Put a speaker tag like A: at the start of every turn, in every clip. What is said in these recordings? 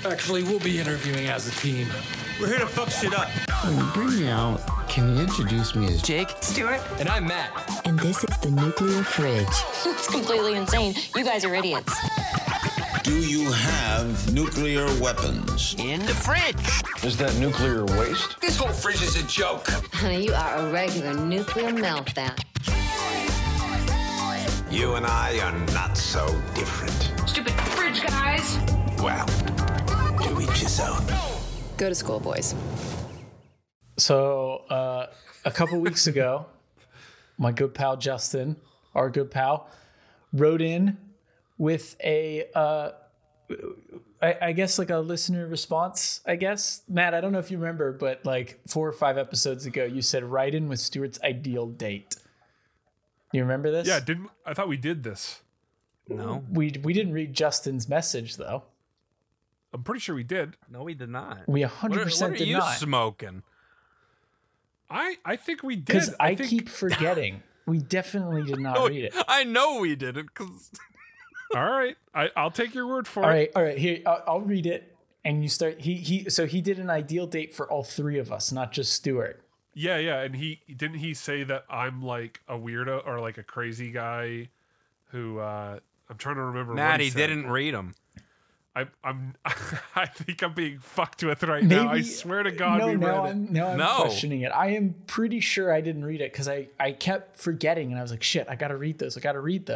A: Actually, we'll be interviewing as a team.
B: We're here to fuck shit up.
C: When you bring me out, can you introduce me as
D: Jake,
E: Stuart,
A: And I'm Matt.
F: And this is the Nuclear Fridge.
G: It's completely insane. You guys are idiots.
H: Do you have nuclear weapons?
D: in the fridge.
I: Is that nuclear waste?
A: This whole fridge is a joke.
F: Honey, you are a regular nuclear meltdown.
H: You and I are not so different.
E: stupid fridge guys.
H: Well, to each his own.
G: Go to school, boys.
J: So a couple weeks ago, my good pal Justin, our good pal, wrote in with a, I guess like a listener response, I guess. Matt, I don't know if you remember, but like 4 or 5 episodes ago, you said write in with Stuart's ideal date. You remember this?
K: Yeah, I thought we did this.
D: No,
J: We didn't read Justin's message though.
K: I'm pretty sure we did.
D: no, we did not.
J: We 100%
D: What are
J: did
D: you
J: not.
D: smoking?
K: I think we did.
J: Because I
K: think...
J: keep forgetting. We definitely did not read it.
D: I know we didn't. Cause
K: All right, I'll take your word for
J: All
K: it.
J: right. Here, I'll read it, and you start. So he did an ideal date for all 3 of us, not just Stuart.
K: Yeah, and he say that I'm like a weirdo or like a crazy guy who I'm trying to remember.
D: Matt,
K: what
D: he
K: said.
D: didn't read them.
K: I'm I think I'm being fucked with right now. I swear to God, we read it.
J: I'm
D: No.
J: questioning it. I am pretty sure I didn't read it because I kept forgetting, and I was like, shit, I gotta read those.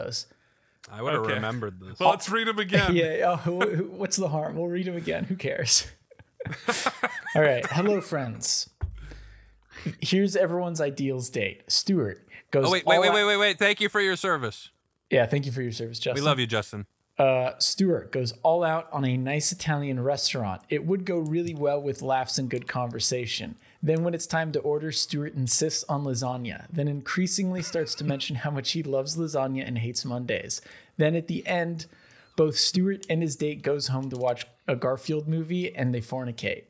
D: I would have
K: Okay.
D: remembered this.
K: Well, let's read them again.
J: Yeah. What's the harm? We'll read them again. Who cares? All right. Hello, friends. Here's everyone's ideals date. Stuart goes.
D: Oh, wait. Thank you for your service.
J: Yeah, thank you for your service, Justin.
D: We love you, Justin.
J: Stuart goes all out on a nice Italian restaurant. It would go really well with laughs and good conversation. Then when it's time to order, Stuart insists on lasagna, then increasingly starts to mention how much he loves lasagna and hates Mondays. Then at the end, both Stuart and his date goes home to watch a Garfield movie and they fornicate.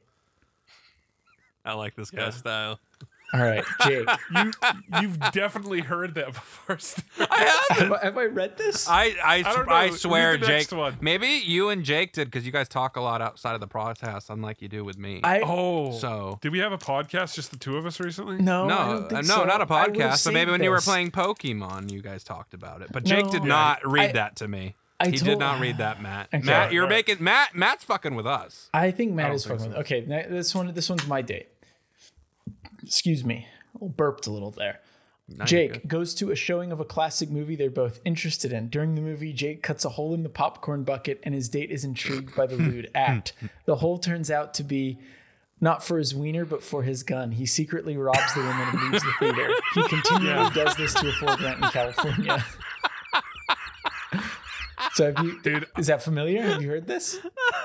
D: I like this guy's style.
J: All right, Jake.
K: You've definitely heard that before.
D: I haven't.
J: Have I read this?
D: I
K: don't know.
D: I swear,
K: Read the next
D: Jake.
K: one.
D: Maybe you and Jake did because you guys talk a lot outside of the podcast, unlike you do with me. So
K: did we have a podcast, just the 2 of us recently?
J: No, I
D: no,
J: don't think so.
D: not a
J: I would've
D: podcast. But maybe
J: saved
D: when you were
J: this.
D: playing Pokemon, you guys talked about it. But Jake
J: No.
D: did
J: Yeah.
D: not read that to me. He did
J: told-
D: not read that, Matt.
J: Okay.
D: Matt, you're
K: All right.
D: making Matt's fucking with us.
J: I think Matt
K: don't
J: is
K: think
J: fucking
K: so.
J: with. Okay, this one's my date. Excuse me. I burped a little there.
D: you're
J: Jake goes to a showing of a classic movie they're both interested in. During the movie, Jake cuts a hole in the popcorn bucket and his date is intrigued by the lewd act. The hole turns out to be not for his wiener, but for his gun. He secretly robs the woman and leaves the theater. He continually does this to a Ford rent in California. So have you,
K: Dude.
J: is that familiar? Have you heard this?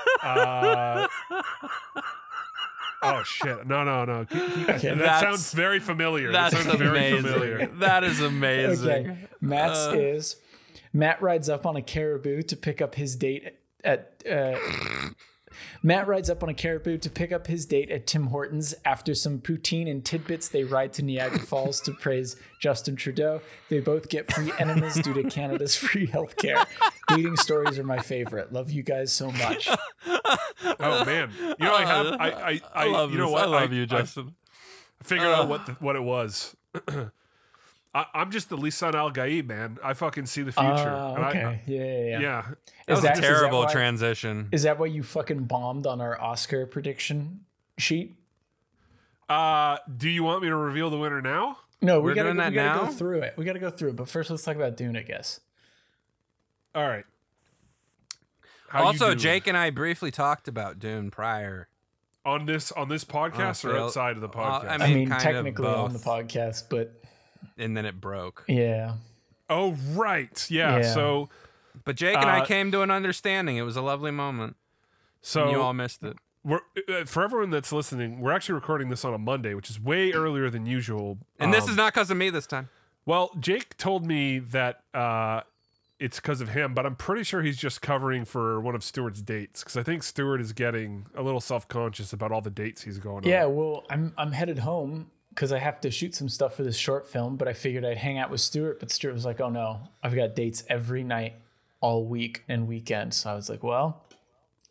K: Oh shit! No.
J: Okay.
K: That
D: That's-
K: sounds very familiar.
D: That's
K: that sounds very
D: amazing.
K: familiar.
D: That is amazing.
J: Okay. Matt's is Matt rides up on a caribou to pick up his date at Matt rides up on a caribou to pick up his date at Tim Hortons. After some poutine and tidbits, they ride to Niagara Falls to praise Justin Trudeau. They both get free enemas due to Canada's free healthcare. Dating stories are my favorite. Love you guys so much.
K: Oh man, you know I
D: love
K: you know
D: this.
K: what?
D: I love you, Justin.
K: I figured out what it was. I'm just the Lisan Al Gaib, man. I fucking see the future. And
J: Okay. Yeah.
K: yeah.
D: That was
J: that-
D: a
J: is that
D: terrible
J: why-
D: transition.
J: Is that why you fucking bombed on our Oscar prediction sheet?
K: Do you want me to reveal the winner now?
J: No,
D: We're
J: we gotta
D: doing that
J: go
D: now?
J: through it. We gotta go through it. But first, let's talk about Dune, I guess.
K: All right. How you
D: Also,
K: doing?
D: Jake and I briefly talked about Dune prior.
K: on this podcast or
D: Honestly,
K: outside of the podcast.
D: I
J: I mean,
D: kind of
J: technically on the
D: both.
J: podcast, but
D: And then it broke.
J: yeah.
K: Oh right, yeah.
J: Yeah.
K: So
D: But Jake and I came to an understanding. It was a lovely moment. And you all missed it.
K: we're for everyone that's listening, we're actually recording this on a Monday, which is way earlier than usual.
D: And this is not because of me this time.
K: Well, Jake told me that it's because of him, but I'm pretty sure he's just covering for one of Stuart's dates because I think Stuart is getting a little self-conscious about all the dates he's going on.
J: Yeah, well, I'm headed home because I have to shoot some stuff for this short film, but I figured I'd hang out with Stuart, but Stuart was like, oh no, I've got dates every night, all week and weekend. So I was like, well,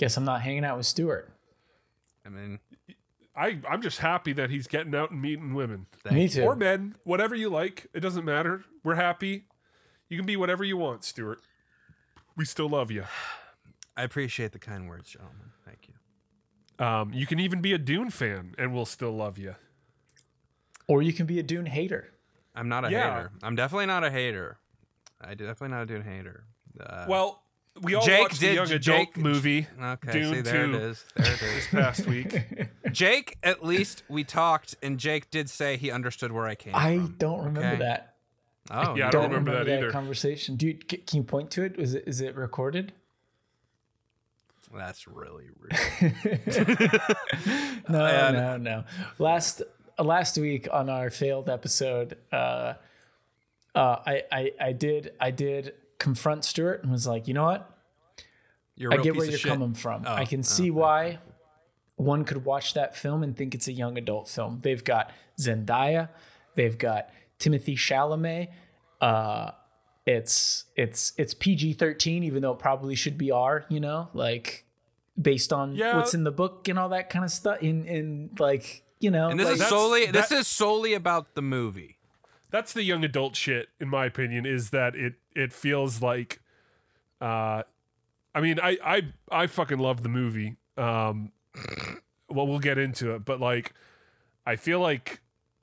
J: Guess I'm not hanging out with Stuart.
D: I mean,
K: I'm just happy that he's getting out and meeting women.
J: Me too.
K: Or men, whatever you like. It doesn't matter. We're happy. You can be whatever you want, Stuart. We still love you.
D: I appreciate the kind words, gentlemen. Thank you.
K: You can even be a Dune fan, and we'll still love you.
J: Or you can be a Dune hater.
D: I'm not a hater. I'm definitely not a hater. Definitely not a Dune hater.
K: Well, we all watched the young adult movie, Dune 2,
D: there it is.
K: this past week.
D: Jake, at least we talked, and Jake did say he understood where I came from.
J: I don't remember that.
D: Oh,
K: yeah, I don't remember that either.
J: Conversation, dude. Can you point to it? Is it recorded?
D: That's really rude.
J: No. Last week on our failed episode, I did confront Stuart and was like, you know what? I get where you're coming from. I can see why one could watch that film and think it's a young adult film. They've got Zendaya, they've got Timothée Chalamet. It's PG-13, even though it probably should be R, like based on what's in the book and all that kind of stuff. In like,
D: And this is solely about the movie.
K: That's the young adult shit, in my opinion, is that it feels like I fucking love the movie. Well, we'll get into it, but like I feel like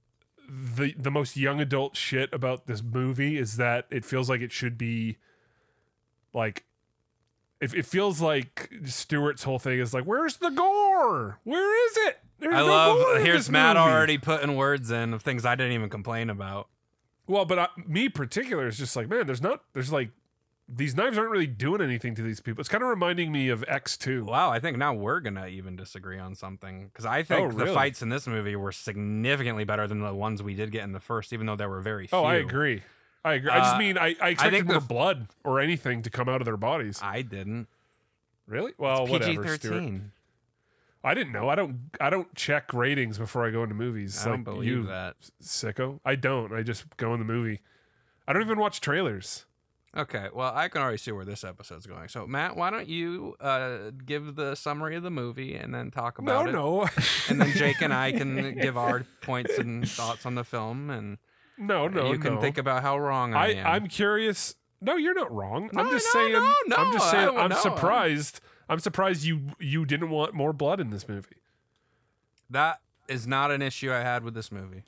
K: the most young adult shit about this movie is that it feels like it should be like it feels like Stuart's whole thing is like, where's the gore? Where is it?
D: Here's Matt already putting words in of things I didn't even complain about.
K: Well, but me particular is just like, man, there's like these knives aren't really doing anything to these people. It's kind of reminding me of X2.
D: Wow, I think now we're gonna even disagree on something, because I think the fights in this movie were significantly better than the ones we did get in the first, even though there were very few.
K: Oh, I agree. I just mean I expected more blood or anything to come out of their bodies.
D: I didn't.
K: Really? Well,
D: it's
K: whatever.
D: PG-13.
K: Stuart. I didn't know. I don't check ratings before I go into movies.
D: I don't believe that,
K: sicko. I don't. I just go in the movie. I don't even watch trailers.
D: Okay, well, I can already see where this episode's going. So, Matt, why don't you give the summary of the movie and then talk about it?
K: No.
D: And then Jake and I can give our points and thoughts on the film, and you can think about how wrong I am.
K: I'm curious. No, you're not wrong. I'm just saying. I'm surprised. I'm surprised you didn't want more blood in this movie.
D: That is not an issue I had with this movie.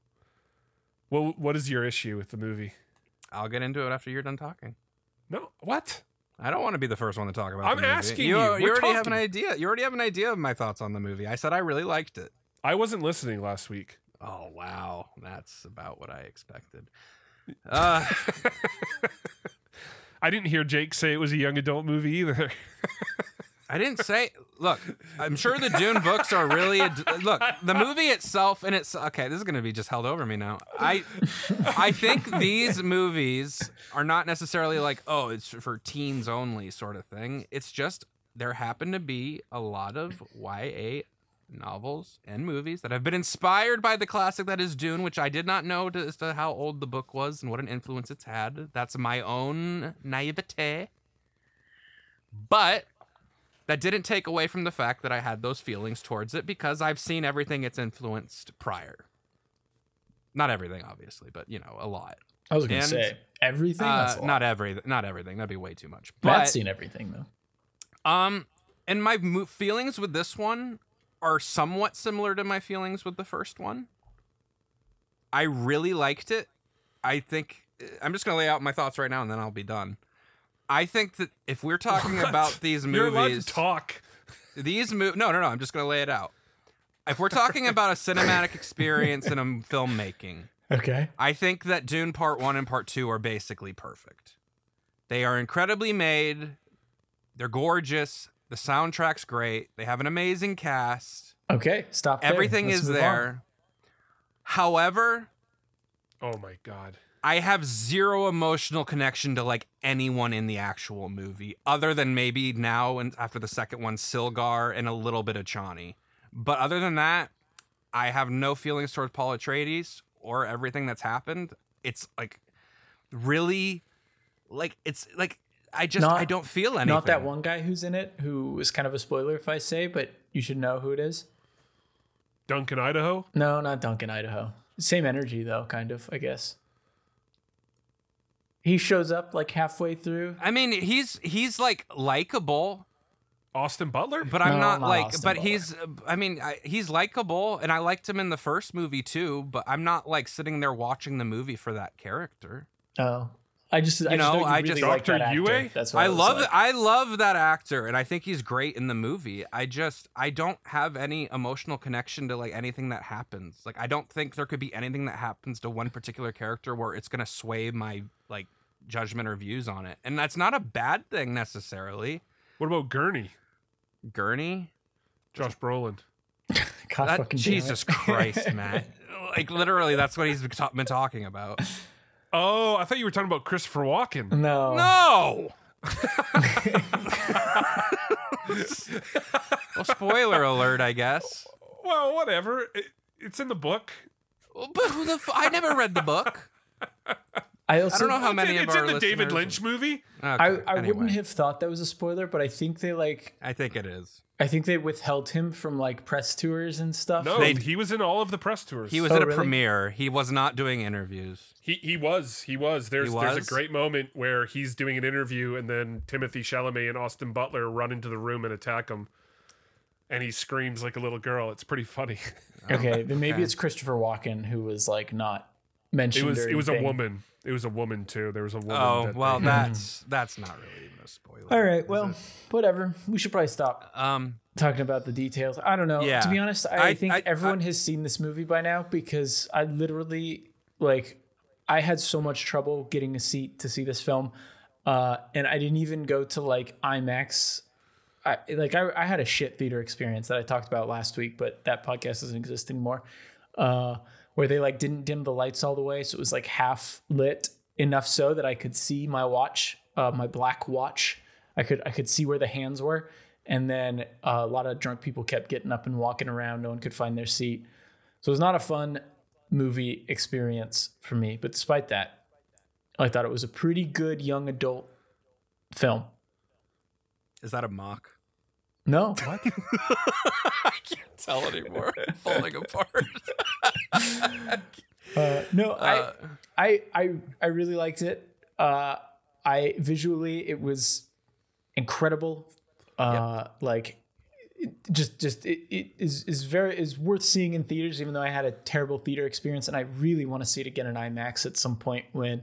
K: Well, what is your issue with the movie?
D: I'll get into it after you're done talking.
K: No, what?
D: I don't want to be the first one to talk about
K: I'm
D: the movie.
K: asking you.
D: You already have an idea. You already have an idea of my thoughts on the movie. I said I really liked it.
K: I wasn't listening last week.
D: Oh, wow. That's about what I expected.
K: I didn't hear Jake say it was a young adult movie either.
D: I didn't say. Look, I'm sure the Dune books are really. Look, the movie itself, and it's okay. This is going to be just held over me now. I think these movies are not necessarily like, oh, it's for teens only sort of thing. It's just there happen to be a lot of YA novels and movies that have been inspired by the classic that is Dune, which I did not know as to how old the book was and what an influence it's had. That's my own naivete. But that didn't take away from the fact that I had those feelings towards it, because I've seen everything it's influenced prior. Not everything, obviously, but, a lot.
J: I was going to say, everything? That's a lot.
D: Not everything. That'd be way too much.
J: But I've seen everything, though.
D: And my feelings with this one are somewhat similar to my feelings with the first one. I really liked it. I think... I'm just going to lay out my thoughts right now, and then I'll be done. I think that if we're talking about these movies...
K: You're allowed to talk.
D: No, I'm just going to lay it out. If we're talking about a cinematic experience in a filmmaking,
J: okay,
D: I think that Dune Part 1 and Part 2 are basically perfect. They are incredibly made. They're gorgeous. The soundtrack's great. They have an amazing cast.
J: Okay, stop there.
D: Everything is there. On. However...
K: Oh my God.
D: I have zero emotional connection to like anyone in the actual movie, other than maybe now and after the second one, Silgar and a little bit of Chani. But other than that, I have no feelings towards Paul Atreides or everything that's happened. It's like really, like it's like I don't feel anything.
J: Not that one guy who's in it, who is kind of a spoiler if I say, but you should know who it is.
K: Duncan, Idaho?
J: No, not Duncan, Idaho. Same energy though, kind of, I guess. He shows up like halfway through.
D: I mean, he's like likable.
K: Austin Butler?
D: But I'm not like,
J: Austin
D: but
J: Butler.
D: he's likable, and I liked him in the first movie too. But I'm not like sitting there watching the movie for that character.
J: Oh, I just like
K: Dr.
J: that actor.
K: Yue?
J: That's what
D: I love
J: like.
D: I love that actor, and I think he's great in the movie. I don't have any emotional connection to like anything that happens. Like I don't think there could be anything that happens to one particular character where it's gonna sway my like judgment or views on it, and that's not a bad thing necessarily.
K: What about Gurney?
D: Gurney?
K: Josh Brolin.
J: God fucking damn
D: Jesus
J: it.
D: Christ, Matt. Like literally, that's what he's been talking about.
K: Oh, I thought you were talking about Christopher Walken.
J: No.
D: No. Well, spoiler alert, I guess.
K: Well, whatever. It's in the book.
D: But I never read the book.
J: I
D: don't know how many of
K: It's
D: our
K: in the David
D: listeners-
K: Lynch movie.
D: Okay,
J: I
D: anyway.
J: wouldn't have thought that was a spoiler, but I think they
D: I think it is.
J: withheld him from like press tours and stuff.
K: No, he was in all of the press tours.
D: He was
J: Oh,
D: at a
J: really?
D: premiere. He was not doing interviews.
K: He was. There's a
D: was?
K: great moment where he's doing an interview and then Timothy Chalamet and Austin Butler run into the room and attack him. And he screams like a little girl. It's pretty funny.
J: Okay, then maybe it's Christopher Walken who was like not mentioned.
K: It was a
J: anything.
K: woman. It was a woman too. There was a woman.
D: Oh,
K: that
D: well,
K: they-
D: that's not really even a spoiler.
J: All right,
D: is
J: well,
D: it?
J: whatever. We should probably stop talking about the details. I don't know.
D: Yeah.
J: To be honest, I think everyone has seen this movie by now because I literally I had so much trouble getting a seat to see this film, and I didn't even go to like IMAX. I had a shit theater experience that I talked about last week, but that podcast doesn't exist anymore. Where they like didn't dim the lights all the way, so it was like half lit enough so that I could see my watch, my black watch. I could see where the hands were, and then a lot of drunk people kept getting up and walking around. No one could find their seat, so it was not a fun movie experience for me. But despite that, I thought it was a pretty good young adult film.
D: Is that a mock?
J: No,
K: What?
D: I can't tell anymore. I'm falling apart.
J: I really liked it. I visually it was incredible. Like it is worth seeing in theaters, even though I had a terrible theater experience, and I really want to see it again in IMAX at some point when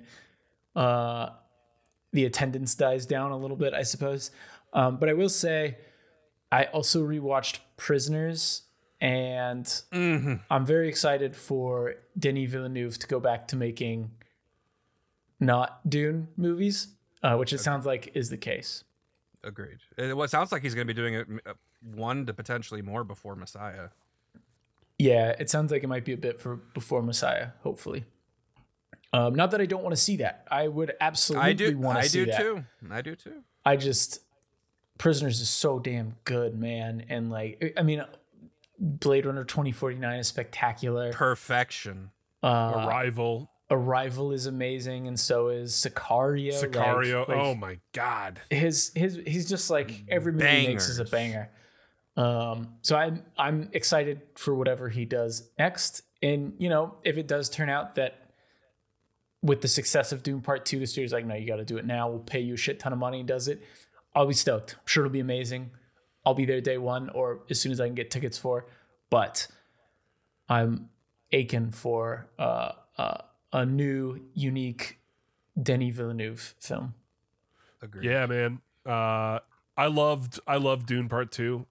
J: the attendance dies down a little bit, I suppose. But I will say, I also rewatched Prisoners, and I'm very excited for Denis Villeneuve to go back to making not Dune movies, which it sounds like is the case.
D: Agreed. It sounds like he's going to be doing it one to potentially more before Messiah.
J: Yeah, it sounds like it might be a bit for before Messiah, hopefully. Not that I don't want to see that. I would absolutely want to see that.
D: I do too.
J: I just Prisoners is so damn good, man. And like, I mean, Blade Runner 2049 is spectacular.
D: Perfection.
K: Arrival.
J: Arrival is amazing, and so is Sicario.
K: Sicario.
J: Like,
K: oh my God.
J: He's just like every movie he makes is a banger. So I'm excited for whatever he does next. And you know, if it does turn out that with the success of Dune Part 2, the studio's like, no, you got to do it now. We'll pay you a shit ton of money and does it. I'll be stoked. I'm sure it'll be amazing. I'll be there day one or as soon as I can get tickets for. But I'm aching for a new, unique Denis Villeneuve film.
D: Agreed.
K: Yeah, man. I loved Dune Part 2.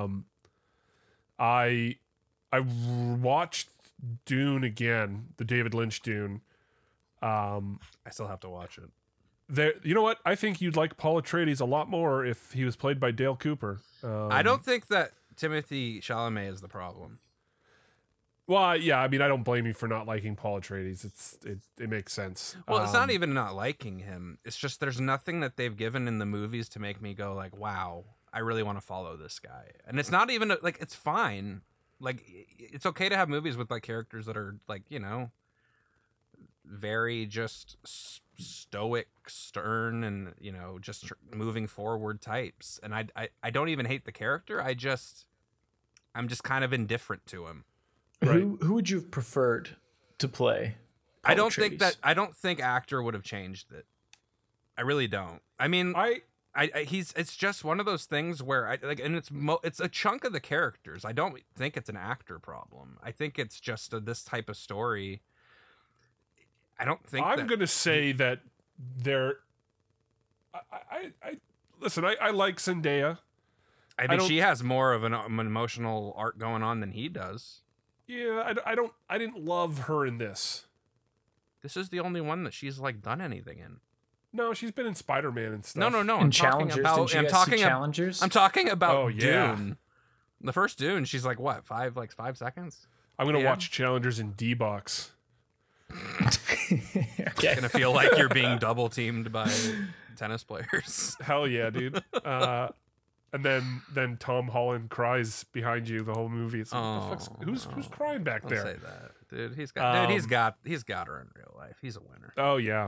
K: I watched Dune again, the David Lynch Dune.
D: I still have to watch it.
K: You know what? I think you'd like Paul Atreides a lot more if he was played by Dale Cooper.
D: I don't think that Timothy Chalamet is the problem.
K: Well, yeah. I mean, I don't blame you for not liking Paul Atreides. It makes sense.
D: Well, it's not even not liking him. It's just there's nothing that they've given in the movies to make me go like, wow, I really want to follow this guy. And it's not even like, it's fine. Like, it's okay to have movies with like characters that are like, you know, very just stoic, stern, and just moving forward types. And I don't even hate the character. I'm just kind of indifferent to him.
K: Right.
J: Who would you have preferred to play?
D: I don't think actor would have changed it. I really don't. I mean, it's just one of those things where and it's a chunk of the characters. I don't think it's an actor problem. I think it's just this type of story. I don't think
K: I'm going to say that there. Listen. I like Zendaya.
D: I mean, she has more of an emotional arc going on than he does.
K: Yeah, I didn't love her in this.
D: This is the only one that she's done anything in.
K: No, she's been in Spider-Man and stuff.
D: No.
J: In Challengers, Challengers?
D: I'm talking about Dune. The first Dune, she's what, 5 seconds?
K: I'm gonna watch Challengers in D-Box.
D: It's gonna feel like you're being double teamed by tennis players.
K: Hell yeah, dude. And then Tom Holland cries behind you the whole movie. It's who's crying back
D: Don't
K: there?
D: say that, dude. He's got her in real life. He's a winner.
K: Oh yeah.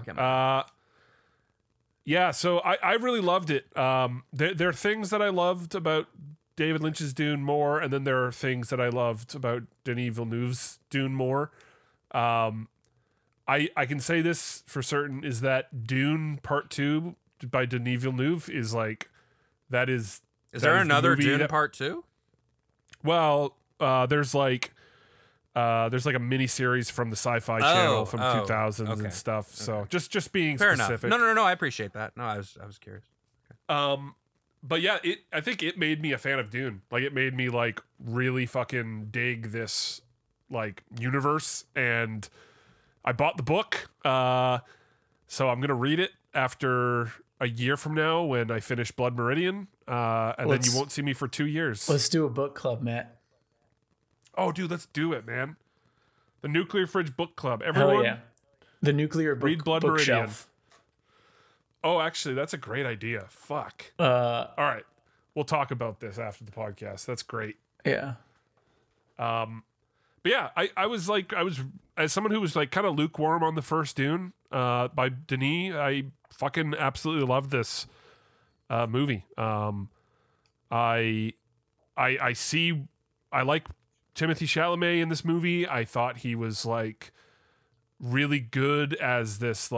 K: Yeah. So I really loved it. There are things that I loved about David Lynch's Dune more, and then there are things that I loved about Denis Villeneuve's Dune more. I can say this for certain is that Dune Part 2 by Denis Villeneuve is Is
D: there another Dune Part 2?
K: Well, there's a mini series from the Sci-Fi Channel from 2000s and stuff. So just being
D: fair
K: specific.
D: Enough. No. I appreciate that. No, I was curious. Okay.
K: But yeah, I think it made me a fan of Dune. It made me really fucking dig this universe, and I bought the book. So I'm gonna read it after a year from now when I finish Blood Meridian, and then you won't see me for 2 years.
J: Let's do a book club, Matt.
K: Oh, dude, let's do it, man. The Nuclear Fridge Book Club. Everyone,
J: hell yeah. The Nuclear Book
K: read Blood Meridian.
J: Bookshelf.
K: Oh, actually, that's a great idea. Fuck. All right, we'll talk about this after the podcast. That's great.
J: Yeah.
K: But yeah, I was as someone who was kind of lukewarm on the first Dune by Denis, I fucking absolutely love this movie. I like Timothée Chalamet in this movie. I thought he was really good as this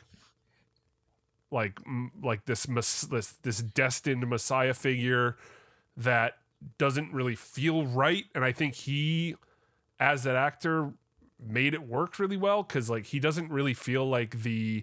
K: this destined Messiah figure that doesn't really feel right, and I think he, as that actor, made it work really well because he doesn't really feel like the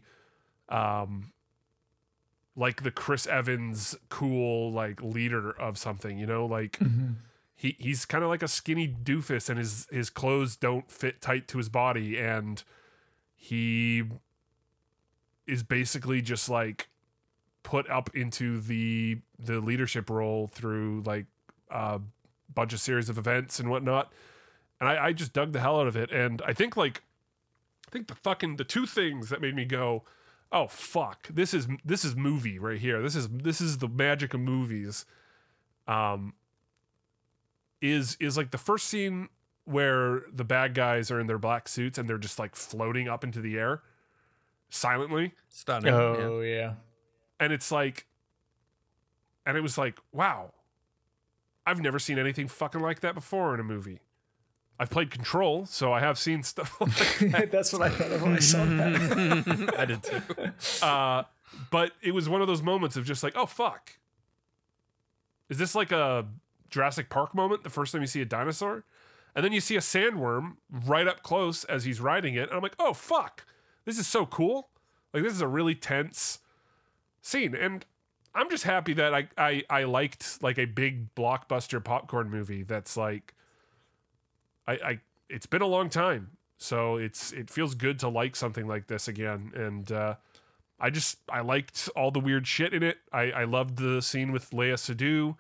K: Chris Evans cool leader of something,
J: Mm-hmm.
K: He's kind of like a skinny doofus, and his clothes don't fit tight to his body, and he is basically just put up into the leadership role through a bunch of series of events and whatnot. And I just dug the hell out of it. And I think the two things that made me go, oh fuck, this is movie right here. This is the magic of movies. Is the first scene where the bad guys are in their black suits and they're just floating up into the air silently.
D: Stunning.
J: Oh yeah.
K: And it's and it was wow, I've never seen anything fucking like that before in a movie. I've played Control, so I have seen stuff like that.
J: That's what I thought of when I saw that.
D: I did too.
K: But it was one of those moments of just oh fuck. Is this a Jurassic Park moment, the first time you see a dinosaur? And then you see a sandworm right up close as he's riding it, and I'm oh fuck. This is so cool. This is a really tense scene. And I'm just happy that I liked a big blockbuster popcorn movie that's it's been a long time, so it feels good to like something like this again. And I liked all the weird shit in it. I loved the scene with Léa Seydoux.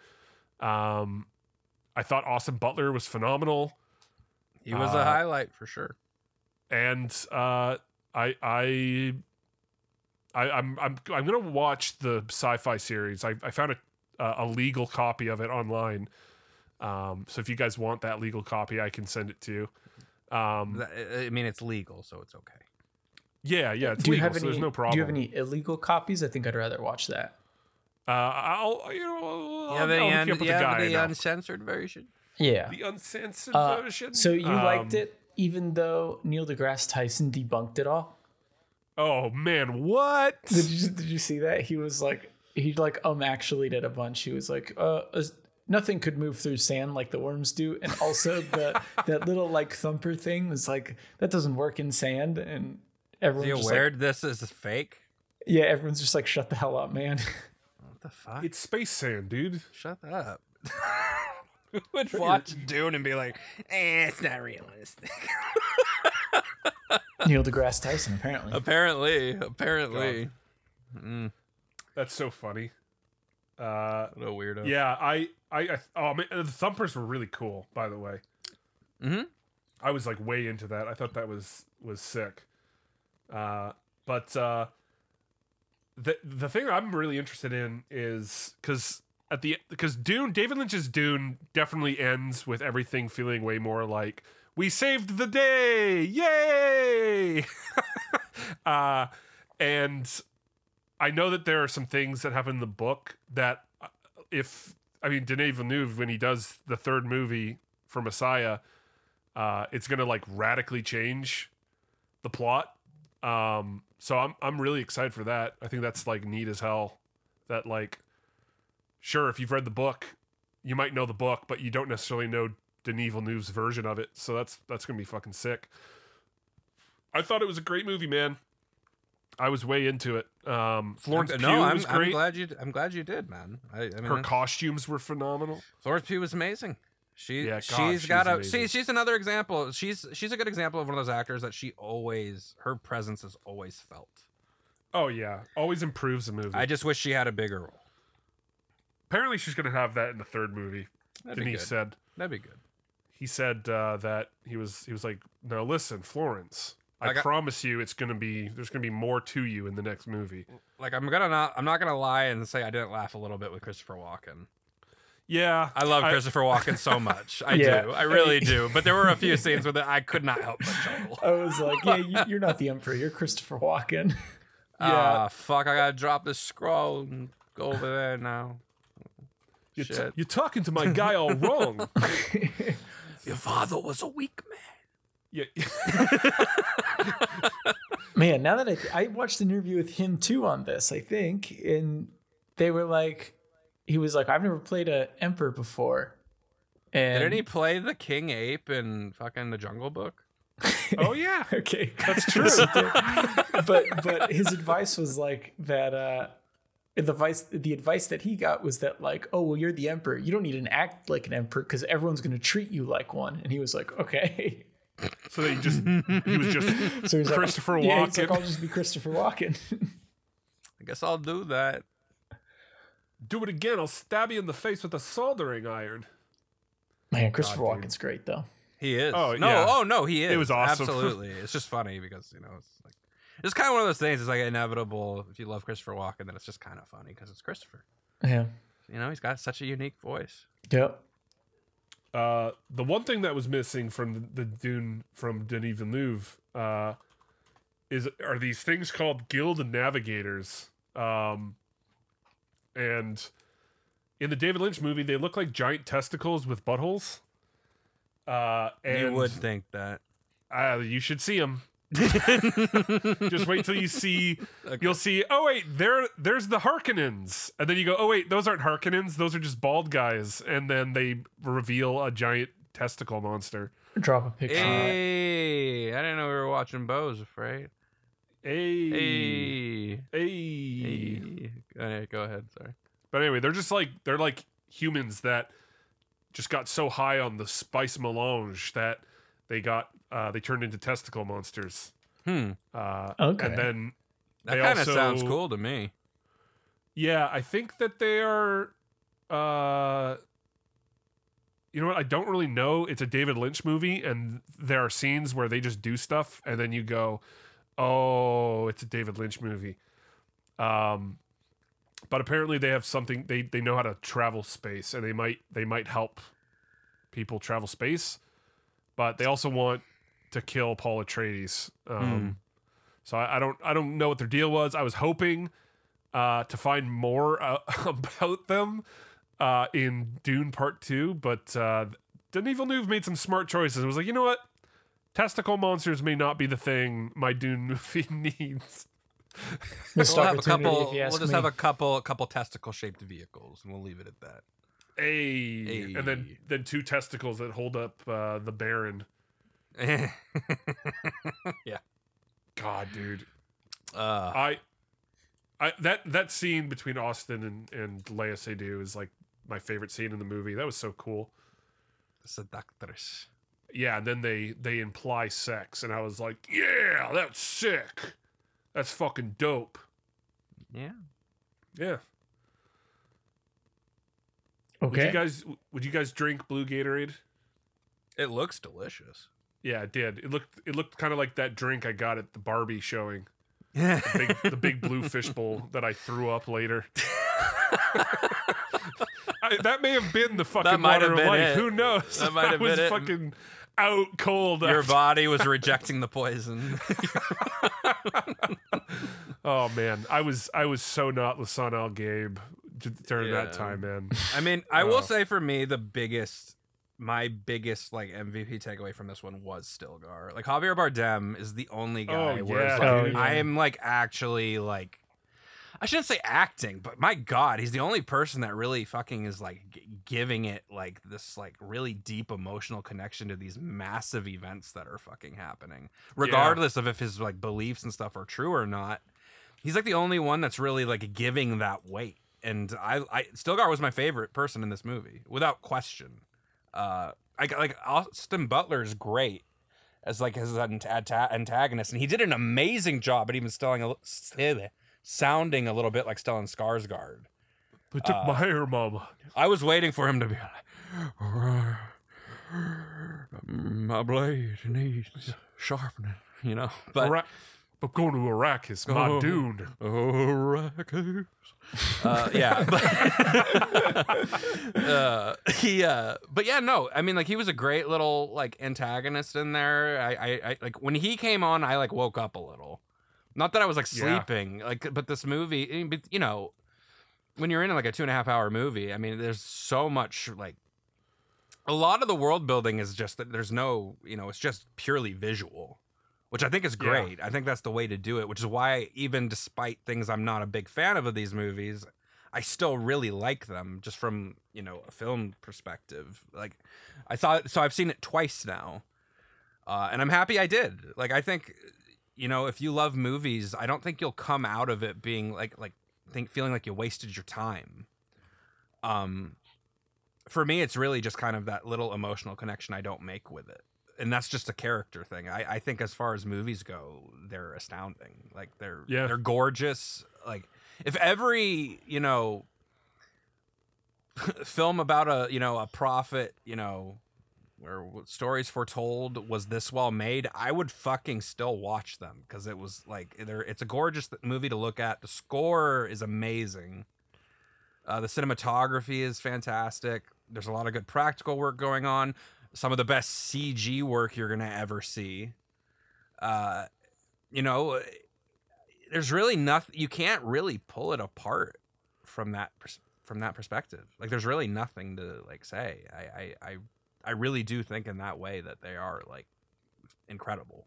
K: I thought Austin Butler was phenomenal.
D: He was a highlight for sure.
K: And I'm gonna watch the Sci-Fi series. I found a legal copy of it online. So if you guys want that legal copy, I can send it to you.
D: I mean, it's legal, so it's okay.
K: Yeah, it's
J: Do you
K: legal,
J: have
K: so
J: any?
K: there's no problem.
J: Do you have any illegal copies? I think I'd rather watch that.
K: I'll look you up with the guy. I know.
D: uncensored version.
J: Yeah.
K: The uncensored version.
J: So you liked it, even though Neil deGrasse Tyson debunked it all.
K: Oh man, what?
J: Did you see that? He was like, he actually did a bunch. He was like, nothing could move through sand like the worms do, and also that little like thumper thing was like, that doesn't work in sand, and everyone's
D: Are you
J: just
D: aware
J: like,
D: this is fake?
J: yeah, everyone's just like, shut the hell up, man.
D: What the fuck?
K: It's space sand, dude.
D: Shut up. Who would watch Dune and be like, it's not realistic?
J: Neil deGrasse Tyson, apparently.
D: Apparently.
K: That's so funny.
D: What a weirdo.
K: Yeah, I oh man, the thumpers were really cool, by the way.
D: Mm-hmm.
K: I was like way into that. I thought that was sick. But the thing I'm really interested in is because Dune, David Lynch's Dune definitely ends with everything feeling way more like we saved the day, yay! And I know that there are some things that happen in the book that Denis Villeneuve, when he does the third movie for Messiah, it's gonna like radically change the plot. So I'm really excited for that. I think that's like neat as hell. That like, sure, if you've read the book, you might know the book, but you don't necessarily know Denis Villeneuve's version of it. So that's gonna be fucking sick. I thought it was a great movie, man. I was way into it. Florence Pugh was great.
D: I'm glad you did, man. I mean,
K: her costumes were phenomenal.
D: Florence Pugh was amazing. She's
K: amazing.
D: She's another example. She's a good example of one of those actors that her presence is always felt.
K: Oh yeah, always improves the movie.
D: I just wish she had a bigger role.
K: Apparently, she's gonna have that in the third movie. Denis said
D: that'd be good.
K: He said that he was like, no, listen, Florence. I promise you, there's gonna be more to you in the next movie.
D: Like I'm not gonna lie and say I didn't laugh a little bit with Christopher Walken.
K: Yeah,
D: I love Christopher Walken so much. I do. I really do. But there were a few scenes with it I could not help but chuckle.
J: I was like, yeah, you're not the Emperor. You're Christopher Walken.
K: Yeah.
D: Fuck, I gotta drop this scroll and go over there now.
K: You're talking to my guy all wrong.
D: Your father was a weak man.
K: Yeah.
J: Man, now that I watched an interview with him too on this, I think, and they were like, he was like, I've never played an Emperor before. And
D: didn't he play the King Ape in fucking The Jungle Book?
K: Oh yeah.
J: Okay,
K: that's true.
J: but his advice was like that. The advice that he got was that like, oh well, you're the Emperor. You don't need to act like an Emperor because everyone's going to treat you like one. And he was like, okay.
K: So he was just so Christopher Walken.
J: Yeah, he's like, I'll just be Christopher Walken.
D: I guess I'll do that.
K: Do it again. I'll stab you in the face with a soldering iron.
J: Man, Christopher Walken's great though.
D: He is.
K: Oh
D: no,
K: yeah.
D: oh no, he is.
K: It was awesome.
D: Absolutely. It's just funny because it's kind of one of those things. It's like inevitable if you love Christopher Walken, then it's just kind of funny because it's Christopher.
J: Yeah.
D: He's got such a unique voice.
J: Yep.
K: The one thing that was missing from the Dune from Denis Villeneuve are these things called Guild Navigators. And in the David Lynch movie, they look like giant testicles with buttholes. And
D: you would think that.
K: You should see them. Just wait till you see. Okay. You'll see. Oh wait, there's the Harkonnens, and then you go. Oh wait, those aren't Harkonnens. Those are just bald guys. And then they reveal a giant testicle monster.
J: Drop a picture.
D: Hey, I didn't know we were watching Beau's Afraid.
K: Hey.
D: Go ahead. Sorry.
K: But anyway, they're like humans that just got so high on the spice melange that they turned into testicle monsters.
J: Okay.
K: And then
D: that kind of sounds cool to me.
K: Yeah, I think that they are. You know what? I don't really know. It's a David Lynch movie, and there are scenes where they just do stuff, and then you go, "Oh, it's a David Lynch movie." But apparently they have something. They know how to travel space, and they might help people travel space. But they also want to kill Paul Atreides. So I don't know what their deal was. I was hoping to find more about them in Dune Part 2, but Denis Villeneuve made some smart choices. It was like, you know what? Testicle monsters may not be the thing my Dune movie needs.
D: We'll have a couple testicle shaped vehicles, and we'll leave it at that.
K: Hey. And then 2 testicles that hold up the Baron.
D: Yeah.
K: God, dude. I that scene between Austin and Léa Seydoux is like my favorite scene in the movie. That was so cool.
D: Seductress.
K: Yeah, and then they imply sex, and I was like, yeah, that's sick. That's fucking dope.
D: Yeah.
K: Yeah.
J: Okay.
K: Would you guys drink blue Gatorade?
D: It looks delicious.
K: Yeah, it did. It looked kind of like that drink I got at the Barbie showing. The big blue fishbowl that I threw up later. That may have been the fucking water of life.
D: It.
K: Who knows?
D: That might have been it.
K: Fucking out cold.
D: Your body was rejecting the poison.
K: Oh man, I was so not Lasan Al Gabe during that time, man.
D: I mean, I will say for me, my biggest like MVP takeaway from this one was Stilgar. Like Javier Bardem is the only guy I am like actually like, I shouldn't say acting, but my God, he's the only person that really fucking is like giving it like this like really deep emotional connection to these massive events that are fucking happening, regardless of if his like beliefs and stuff are true or not. He's like the only one that's really like giving that weight. And I Stilgar was my favorite person in this movie without question. Like Austin Butler is great as like his antagonist, and he did an amazing job at even sounding a little bit like Stellan Skarsgård.
K: They took my hair, mama.
D: I was waiting for him to be like, my blade needs sharpening, you know. But
K: I'm going to Arrakis, my Dune.
D: Arrakis. Yeah. But yeah, no. I mean, like he was a great little like antagonist in there. I like when he came on, I like woke up a little. Not that I was like sleeping, like, but this movie, you know, when you're in like a 2.5 hour movie, I mean, there's so much like a lot of the world building is just that there's no, you know, it's just purely visual, which I think is great. I think that's the way to do it, which is why even despite things I'm not a big fan of these movies, I still really like them just from, you know, a film perspective. Like I've seen it twice now. And I'm happy I did. Like, I think, you know, if you love movies, I don't think you'll come out of it being feeling like you wasted your time. For me, it's really just kind of that little emotional connection I don't make with it. And that's just a character thing. I think as far as movies go, they're astounding. Like they're gorgeous. Like if every, you know, film about a prophet, you know, where stories foretold was this well made, I would fucking still watch them because it was like it's a gorgeous movie to look at. The score is amazing. The cinematography is fantastic. There's a lot of good practical work going on. Some of the best CG work you're gonna ever see. You know, there's really nothing. You can't really pull it apart from that perspective. Like, there's really nothing to like say. I really do think in that way that they are like incredible.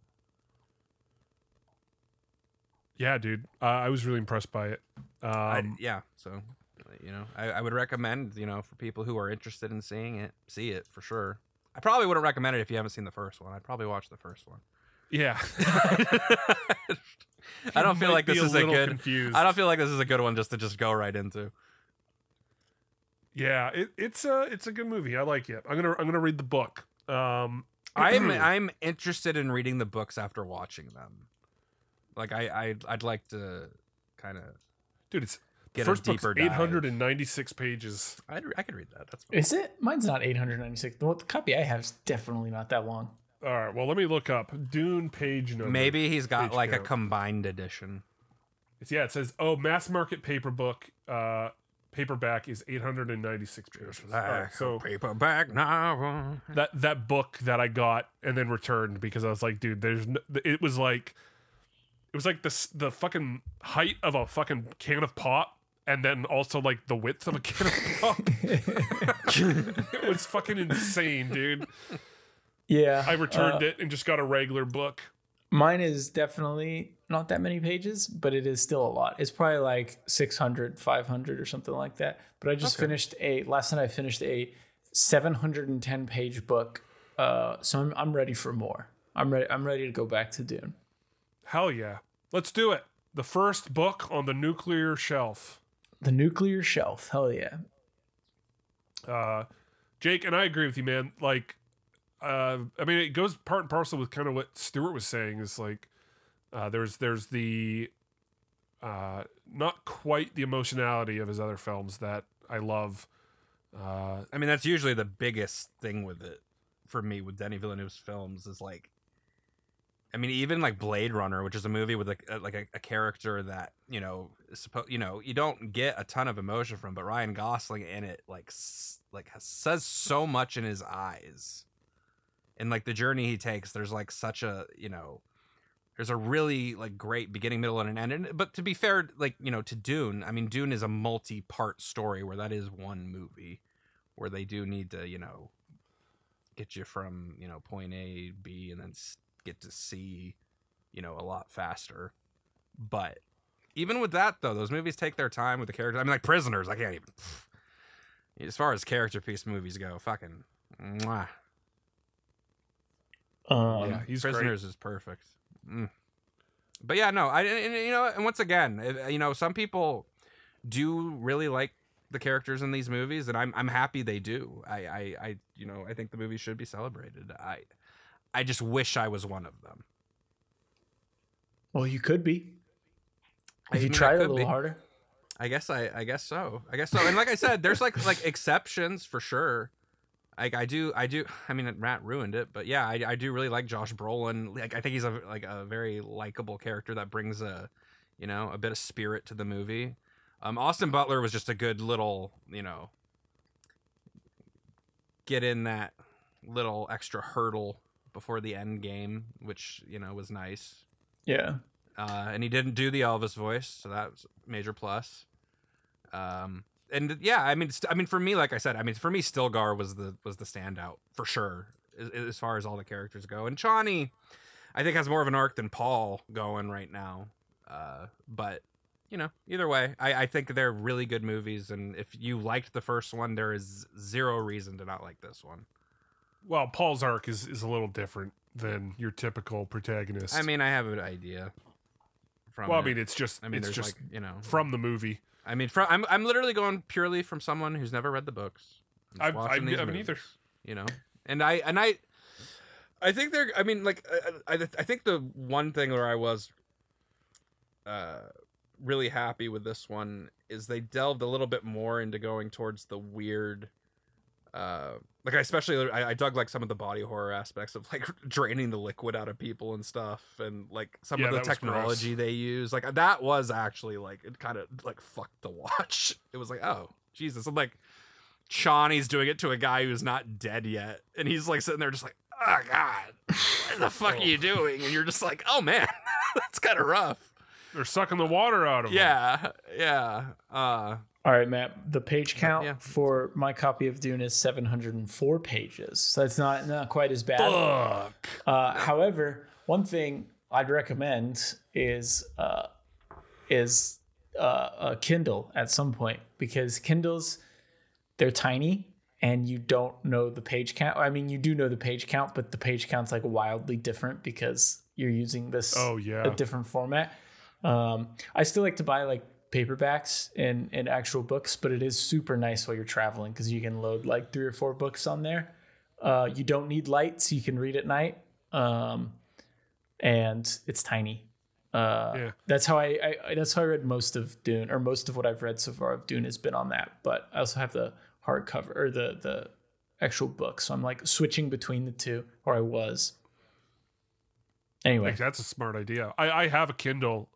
K: Yeah, dude. I was really impressed by it.
D: So, you know, I would recommend, you know, for people who are interested in seeing it, see it for sure. I probably wouldn't recommend it if you haven't seen the first one. I'd probably watch the first one.
K: Yeah.
D: I don't feel like this is a good.
K: Confused.
D: I don't feel like this is a good one just to go right into.
K: Yeah, it's a good movie. I like it. I'm gonna read the book.
D: I'm interested in reading the books after watching them. Like I'd like to kind of,
K: dude. It's
D: get
K: first
D: a deeper
K: book's 896 pages.
D: I could read that. That's fine.
J: Is it? Mine's not 896. The copy I have is definitely not that long.
K: All right. Well, let me look up Dune page number.
D: Maybe he's got like
K: count.
D: a combined edition.
K: It says mass market paperback is 896 pages.
D: Like so paperback novel.
K: That book that I got and then returned because I was like, dude, it was like it was like the fucking height of a fucking can of pop, and then also like the width of a can of pop. It was fucking insane, dude.
J: Yeah.
K: I returned it and just got a regular book.
J: Mine is definitely not that many pages, but it is still a lot. It's probably like 600, 500 or something like that. But I just last night I finished a 710 page book. So I'm ready for more. I'm ready to go back to Dune.
K: Hell yeah. Let's do it. The first book on the nuclear shelf.
J: The nuclear shelf. Hell yeah.
K: Jake, and I agree with you, man. Like, I mean, it goes part and parcel with kind of what Stuart was saying. Is like, there's the not quite the emotionality of his other films that I love.
D: I mean, that's usually the biggest thing with it for me with Denis Villeneuve's films is like, I mean, even like Blade Runner, which is a movie with a character that, you know, you don't get a ton of emotion from, but Ryan Gosling in it says so much in his eyes. And like the journey he takes, there's like such a, you know, there's a really like great beginning, middle, and an end. But to be fair, like, you know, to Dune, I mean, Dune is a multi-part story where that is one movie where they do need to, you know, get you from, you know, point A, B, and then get to C, you know, a lot faster. But even with that, though, those movies take their time with the characters. I mean, like Prisoners, I can't even. As far as character piece movies go, fucking. Mwah. Yeah, Prisoners is perfect. But yeah, no, you know, and once again, you know, some people do really like the characters in these movies, and I'm happy they do. I you know, I think the movie should be celebrated. I just wish I was one of them.
J: Well, you could be if you tried a little harder.
D: I guess so. And like I said, there's like exceptions for sure. I do. I mean, Matt ruined it, but yeah, I do really like Josh Brolin. Like, I think he's a very likable character that brings a bit of spirit to the movie. Austin Butler was just a good little, you know, get in that little extra hurdle before the end game, which, you know, was nice.
J: Yeah.
D: And he didn't do the Elvis voice, so that was a major plus. And yeah, I mean, for me, like I said, for me, Stilgar was the standout for sure, as far as all the characters go. And Chani, I think, has more of an arc than Paul going right now. But you know, either way, I think they're really good movies. And if you liked the first one, there is zero reason to not like this one.
K: Well, Paul's arc is a little different than your typical protagonist.
D: I mean, I have an idea.
K: It's just
D: there's like, you know,
K: from the movie.
D: I mean, I'm literally going purely from someone who's never read the books.
K: I haven't either.
D: You know, and I think they're. I mean, like I think the one thing where I was really happy with this one is they delved a little bit more into going towards the weird. Like I dug like some of the body horror aspects of like draining the liquid out of people and stuff, and like some of the technology they use. Like that was actually like, it kind of like fucked to watch. It was like, oh Jesus, and like Chani's doing it to a guy who's not dead yet, and he's like sitting there just like, oh God, what the fuck are you doing? And you're just like, oh man, that's kind of rough.
K: They're sucking the water out of him.
D: Yeah.
J: All right, Matt, the page count for my copy of Dune is 704 pages. So it's not quite as bad.
K: Fuck.
J: However, one thing I'd recommend is a Kindle at some point, because Kindles, they're tiny and you don't know the page count. I mean, you do know the page count, but the page count's like wildly different because you're using this a different format. I still like to buy like paperbacks and actual books, but it is super nice while you're traveling because you can load like 3 or 4 books on there. You don't need light, so you can read at night, and it's tiny. That's how I read most of Dune, or most of what I've read so far of Dune has been on that. But I also have the hardcover or the actual book, so I'm like switching between the two, or I was. Anyway,
K: that's a smart idea. I have a Kindle.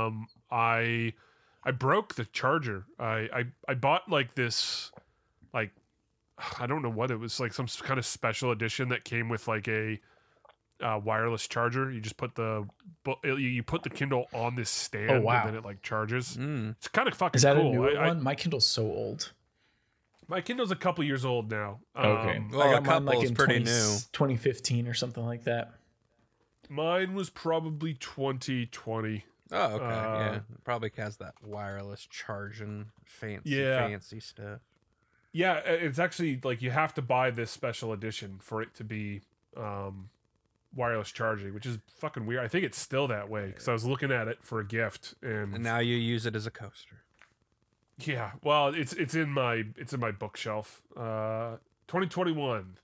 K: I broke the charger. I bought like this, like, I don't know what it was, like some kind of special edition that came with like a wireless charger. You just put the Kindle on this stand,
J: Oh, wow.
K: and then it like charges. It's kind of fucking
J: Is that
K: cool.
J: a newer one? My Kindle's so old.
K: My Kindle's a couple years old now.
J: Okay.
D: Well,
J: I
D: a
J: got mine like
D: couple's
J: in
D: pretty
J: 20
D: new.
J: 2015 or something like that.
K: Mine was probably 2020.
D: Oh, okay. Yeah. Probably has that wireless charging fancy stuff.
K: Yeah, it's actually like you have to buy this special edition for it to be wireless charging, which is fucking weird. I think it's still that way because I was looking at it for a gift, and
D: now you use it as a coaster.
K: Yeah, well, it's in my bookshelf. 2021.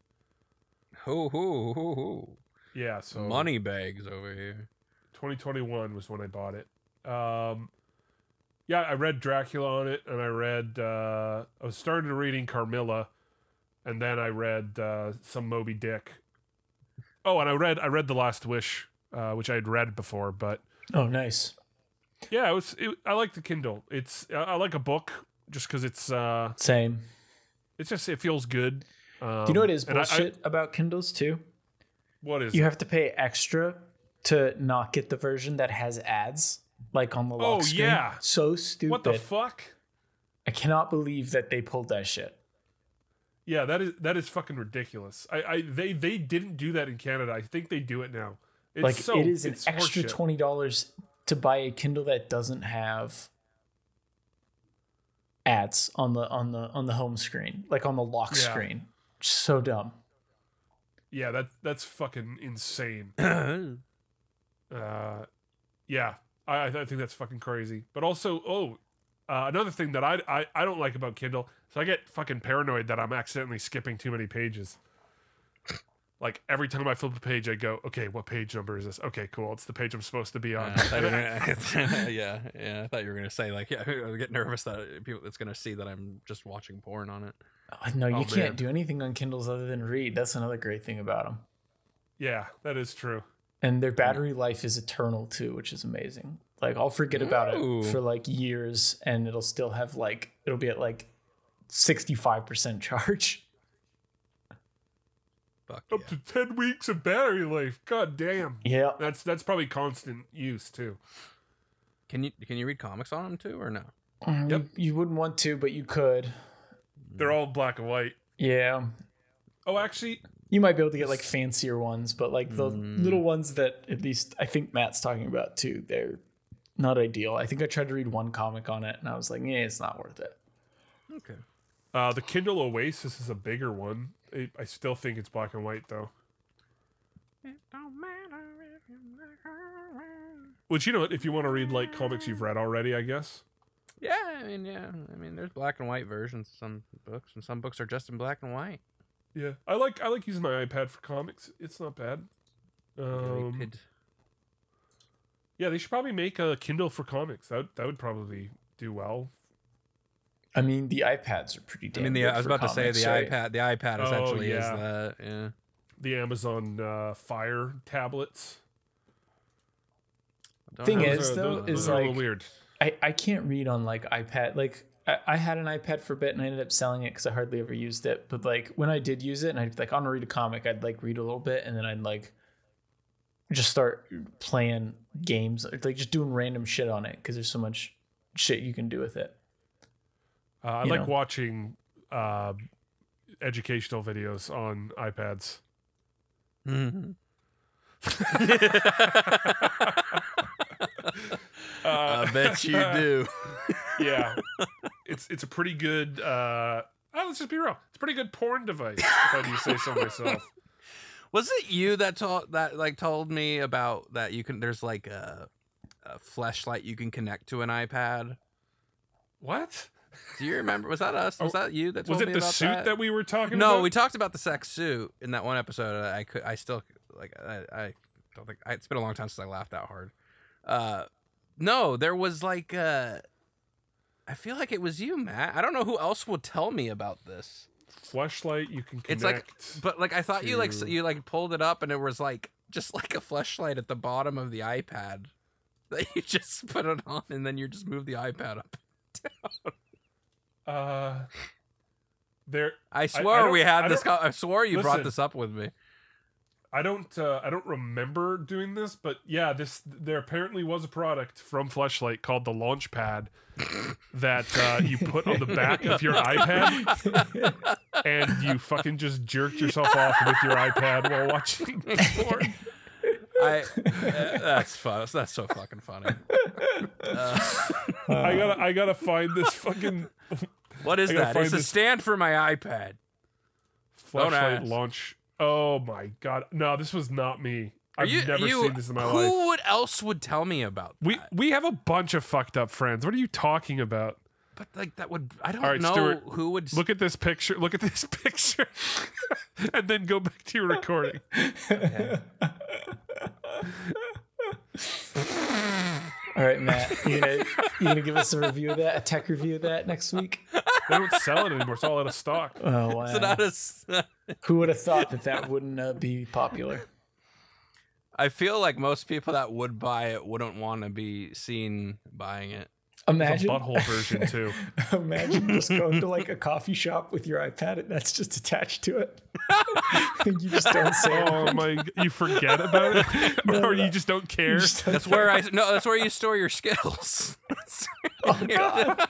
D: Hoo.
K: Yeah, so
D: money bags over here.
K: 2021 was when I bought it. Yeah, I read Dracula on it, and I read. I was started reading Carmilla, and then I read some Moby Dick. Oh, and I read The Last Wish, which I had read before, but
J: oh, nice.
K: Yeah, I like the Kindle. I like a book just because it's
J: same.
K: It's just it feels good.
J: Do you know what is bullshit about Kindles too?
K: What is
J: you
K: it?
J: have to pay extra to not get the version that has ads like on the lock screen.
K: Yeah,
J: so stupid.
K: What the fuck?
J: I cannot believe that they pulled that shit.
K: Yeah, that is fucking ridiculous. They didn't do that in Canada. I think they do it now. It's
J: it is an extra $20 to buy a Kindle that doesn't have ads on the home screen, like on the lock screen. So dumb.
K: Yeah, that's fucking insane. Yeah, I think that's fucking crazy. But also, another thing that I don't like about Kindle, so I get fucking paranoid that I'm accidentally skipping too many pages. Like every time I flip a page, I go, okay, what page number is this? Okay, cool. It's the page I'm supposed to be on.
D: I thought you were gonna say like, I get nervous that it's gonna see that I'm just watching porn on it.
J: No, you can't do anything on Kindles other than read. That's another great thing about them.
K: Yeah, that is true.
J: And their battery life is eternal too, which is amazing. Like I'll forget about it for like years, and it'll still have it'll be at like 65% charge.
K: Up to 10 weeks of battery life. God damn.
J: Yeah.
K: That's probably constant use too.
D: Can you read comics on them too or no?
K: Yep.
J: You wouldn't want to, but you could.
K: They're all black and white.
J: Yeah.
K: Oh, actually,
J: you might be able to get like fancier ones, but like the little ones that at least I think Matt's talking about too, they're not ideal. I think I tried to read one comic on it and I was like, yeah, it's not worth it.
D: Okay.
K: The Kindle Oasis is a bigger one. I still think it's black and white though.
D: It don't matter if you
K: Which, you know, if you want to read like comics you've read already, I guess.
D: Yeah, I mean, there's black and white versions of some books, and some books are just in black and white.
K: Yeah, I like using my iPad for comics. It's not bad. Yeah, they should probably make a Kindle for comics. That would probably do well.
J: I mean, the iPads are pretty damn good
D: I was about to say
J: comics, right?
D: The iPad essentially is that. Yeah.
K: The Amazon Fire tablets.
J: Thing is, though,
K: those
J: is
K: are a
J: like
K: little weird.
J: I can't read on like iPad. Like I had an iPad for a bit and I ended up selling it because I hardly ever used it. But like when I did use it and I'd like, I want to read a comic, I'd like read a little bit and then I'd like just start playing games, like just doing random shit on it because there's so much shit you can do with it.
K: I like watching educational videos on iPads.
D: Mm-hmm.
L: I bet you do.
K: Yeah, it's a pretty good. Let's just be real. It's a pretty good porn device, if I do say so myself.
D: Was it you that told me about that? There's like a fleshlight you can connect to an iPad.
K: What?
D: Do you remember? Was that us? Was that you that told
K: was
D: me
K: it the
D: about
K: suit that we were talking
D: No,
K: about?
D: we talked about the sex suit in that one episode. I don't think it's been a long time since I laughed that hard. No, there was like I feel like it was you, Matt. I don't know who else would tell me about this.
K: Fleshlight you can connect.
D: It's like, but like I thought you pulled it up and it was like just like a fleshlight at the bottom of the iPad that you just put it on and then you just move the iPad up and down.
K: There.
D: I swore we had this.
K: I
D: I swore you brought this up with me.
K: I don't remember doing this, but yeah, there apparently was a product from Fleshlight called the Launch Pad that you put on the back of your iPad, and you fucking just jerked yourself off with your iPad while watching porn.
D: That's fun. That's so fucking funny.
K: I gotta find this fucking.
D: What is that? It's a stand for my iPad.
K: Fleshlight launch. Oh my god! No, this was not me. I've never seen this in my life.
D: Who else would tell me about that?
K: We have a bunch of fucked up friends. What are you talking about?
D: But like that would I don't
K: right,
D: know
K: Stuart,
D: who would
K: look at this picture. Look at this picture, and then go back to your recording.
J: All right, Matt, you gonna give us a review of that, a tech review of that next week?
K: They don't sell it anymore. It's all out of stock.
J: Oh wow! Who would have thought that wouldn't be popular?
D: I feel like most people that would buy it wouldn't want to be seen buying it.
J: Imagine
K: a butthole version too.
J: Imagine just going to like a coffee shop with your iPad and that's just attached to it. You just don't say.
K: Oh my! You forget about it, or you just don't care.
D: That's where that's where you store your skills.
J: Oh god!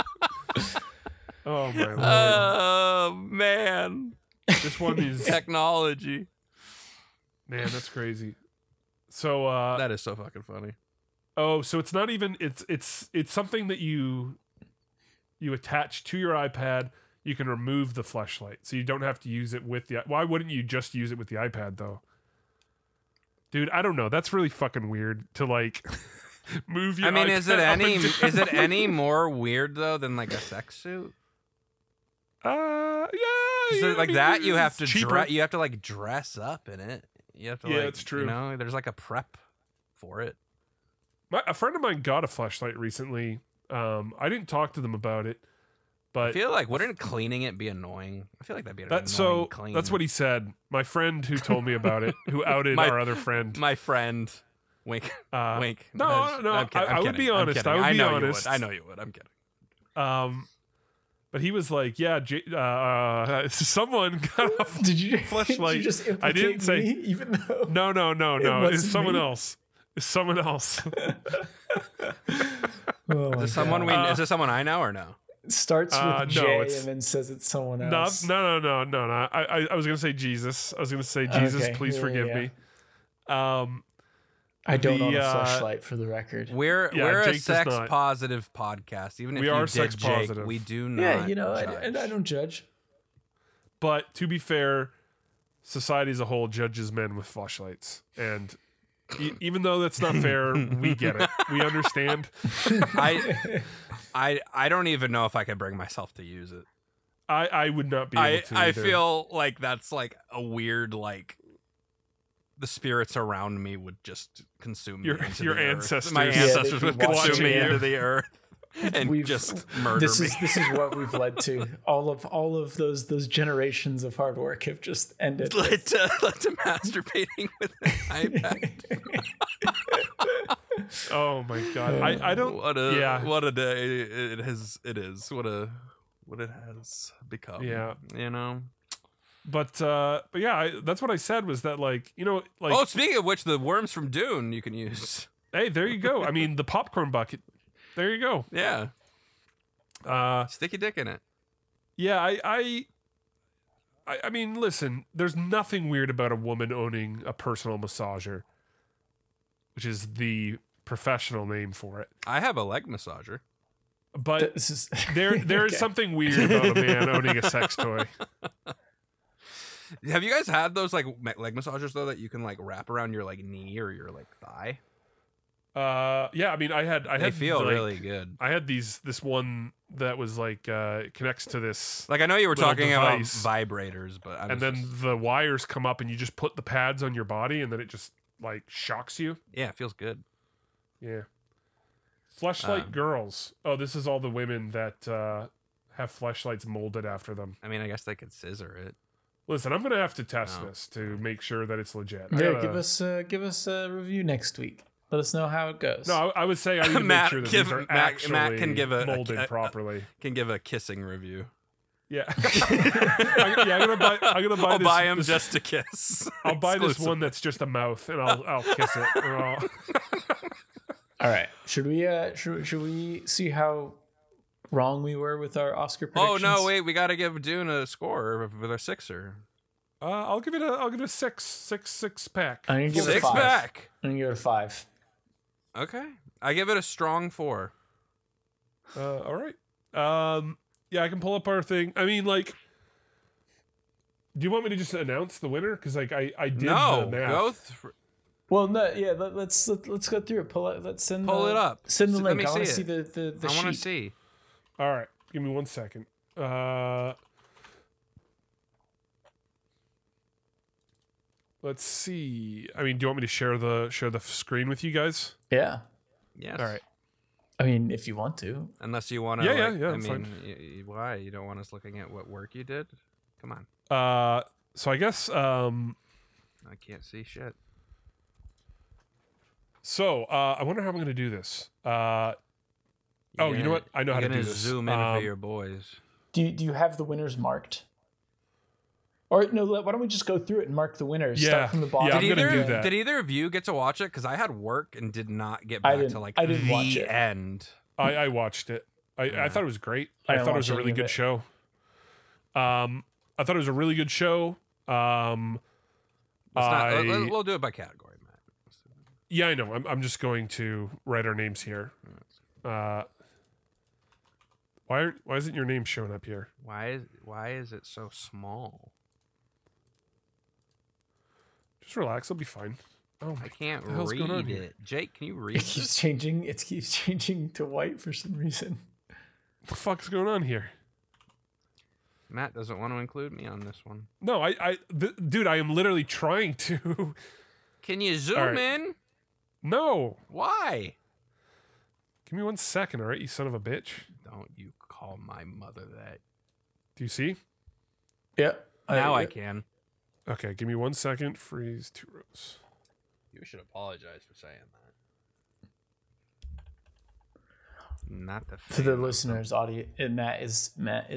K: Oh my lord!
D: Oh man!
K: This one is
D: technology.
K: Man, that's crazy. So
D: that is so fucking funny.
K: Oh, so it's not even it's something that you attach to your iPad. You can remove the Fleshlight, so you don't have to use it with the. Why wouldn't you just use it with the iPad though? Dude, I don't know. That's really fucking weird to like move your.
D: I mean,
K: iPad
D: is it any more weird though than like a sex suit?
K: Yeah.
D: Like that, you have to
K: cheaper.
D: you have to like dress up in it. You have to.
K: Yeah, it's true.
D: You know, there's like a prep for it.
K: A friend of mine got a Fleshlight recently. I didn't talk to them about it, but
D: I feel like wouldn't cleaning it be annoying? I feel like that'd be an
K: so.
D: clean.
K: That's what he said. My friend who told me about it, who outed our other friend.
D: My friend, wink, wink.
K: No. I would be honest. I would be honest.
D: I know you would. I'm kidding.
K: But he was like, "Yeah, someone got a Fleshlight."
J: Did you just
K: I didn't say.
J: Me, even though
K: No. It's someone else. It's someone else.
D: Is it someone I know or no?
J: Starts with J and then says it's someone else.
K: No. I was gonna say Jesus. I was gonna say Jesus. Okay. Please forgive me.
J: I don't own a Fleshlight for the record.
D: We're a sex positive podcast. Even if
K: we are sex
D: Jake,
K: positive,
D: we do not.
J: Yeah, you know, I don't judge.
K: But to be fair, society as a whole judges men with Fleshlights, and even though that's not fair, we get it. We understand.
D: I don't even know if I could bring myself to use it.
K: I would not be able to.
D: I feel like that's like a weird like. The spirits around me would just consume me into
K: your
D: the
K: ancestors.
D: Earth. My ancestors would consume me into the earth and just murder me.
J: This is what we've led to. All of those generations of hard work have just ended.
D: Led to masturbating with an iPad.
K: Oh my god! I don't.
D: What a day it is. What it has become.
K: Yeah,
D: you know.
K: But yeah, that's what I said was that like
D: oh, speaking of which, the worms from Dune you can use.
K: Hey, there you go. I mean, the popcorn bucket. There you go.
D: Yeah. Stick your dick in it.
K: Yeah, I mean, listen. There's nothing weird about a woman owning a personal massager, which is the professional name for it.
D: I have a leg massager.
K: But there is something weird about a man owning a sex toy.
D: Have you guys had those like leg massagers though that you can like wrap around your like knee or your like thigh?
K: Yeah, I mean, I had.
D: They feel really good.
K: I had this one that was like connects to this.
D: Like I know you were talking about vibrators, but
K: then the wires come up and you just put the pads on your body and then it just like shocks you.
D: Yeah, it feels good.
K: Yeah. Fleshlight girls. Oh, this is all the women that have Fleshlights molded after them.
D: I mean, I guess they could scissor it.
K: Listen, I'm gonna have to test this to make sure that it's legit.
J: Yeah, give us a review next week. Let us know how it goes.
K: No, I would say I need to make sure that these are actually
D: Matt can give
K: molded properly.
D: Can give a kissing review.
K: Yeah. I'm gonna buy.
D: I'll
K: this,
D: buy him
K: this-
D: just to kiss.
K: I'll buy this
D: Exclusive.
K: one that's just a mouth, and I'll kiss it.
J: All right. Should we see how wrong we were with our Oscar
D: Oh
J: predictions?
D: no! Wait, we got to give Dune a score with our sixer.
K: I'll give it a six pack.
J: I'm gonna give it a
D: Six
J: 5.
D: pack.
J: I'm gonna give it a 5.
D: Okay, I give it a strong 4.
K: All right. Yeah, I can pull up our thing. I mean, like, do you want me to just announce the winner? Because like I did
D: No,
K: the math.
D: go through.
J: Well, no, yeah. Let's go through it. Pull it. Let's send.
D: Pull it up.
J: Send the
D: Let
J: link.
D: me
J: I want to
D: see
J: see
D: it.
J: the
D: I want to
J: sheet.
D: see.
K: All right, give me 1 second. Let's see. I mean, do you want me to share the screen with you guys?
J: Yeah.
D: Yes.
K: All right.
J: I mean, if you want to.
D: Unless you want to.
K: Yeah,
D: like,
K: yeah,
D: I
K: that's
D: mean,
K: fine.
D: why you don't want us looking at what work you did? Come on.
K: So I guess
D: I can't see shit.
K: So I wonder how I'm going to do this. Oh, you know what? I know how to do this.
D: Zoom in for your boys.
J: Do you have the winners marked? Or no, why don't we just go through it and mark the winners?
K: Yeah.
J: Start from the bottom.
K: Yeah, I'm
D: Did
K: gonna
D: either,
K: do that.
D: did either of you get to watch it? Because I had work and did not get
J: I
D: back
J: didn't-
D: to like
J: I didn't
D: the
J: watch it.
K: I
D: end.
K: watched it. I thought it was great.
J: I
K: I
J: didn't
K: thought it was
J: watch
K: a really
J: any of
K: good
J: it.
K: show. I thought it was a really good show.
D: We'll do it by category, Matt.
K: Yeah, I know. I'm just going to write our names here. Why isn't your name showing up here?
D: Why is it so small?
K: Just relax. It'll be fine. Oh,
D: I can't
K: what the hell's going on
D: read
K: here?
D: it. Jake, can you read
J: It keeps changing. It keeps changing to white for some reason.
K: What the fuck's going on here?
D: Matt doesn't want to include me on this one.
K: No, dude, I am literally trying to.
D: Can you zoom
K: All right.
D: in?
K: No.
D: Why?
K: Give me 1 second, all right, you son of a bitch.
D: Don't you call my mother that.
K: Do you see?
J: Yeah.
D: Now I can.
K: Okay, give me 1 second. Freeze 2 rows.
D: You should apologize for saying that. Not the
J: For the
D: fan.
J: listeners, audio, and Matt is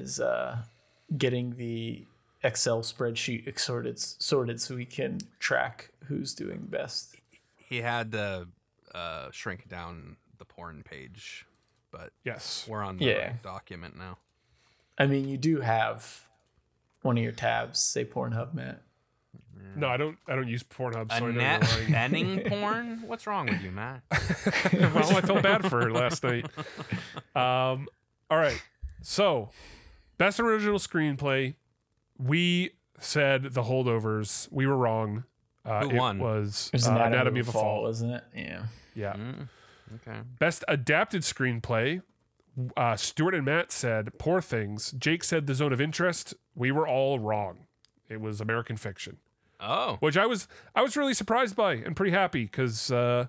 J: getting the Excel spreadsheet sorted so we can track who's doing best.
D: He had to shrink down the porn page, but
K: Yes.
D: we're on the
J: Yeah.
D: right document now.
J: I mean, you do have one of your tabs say Pornhub, Matt.
K: No, I don't use Pornhub, so I
D: A
K: know
D: net
K: you're lying.
D: benning porn? What's wrong with you, Matt?
K: Well, I felt bad for her last night. All right. So, best original screenplay. We said The Holdovers. We were wrong.
D: Who won?
K: It was
J: It was
K: Anatomy of a Fall.
J: wasn't it? Yeah.
K: Yeah.
D: Okay.
K: Best adapted screenplay. Stuart and Matt said Poor Things. Jake said The Zone of Interest. We were all wrong. It was American Fiction,
D: Oh.
K: which I was really surprised by and pretty happy because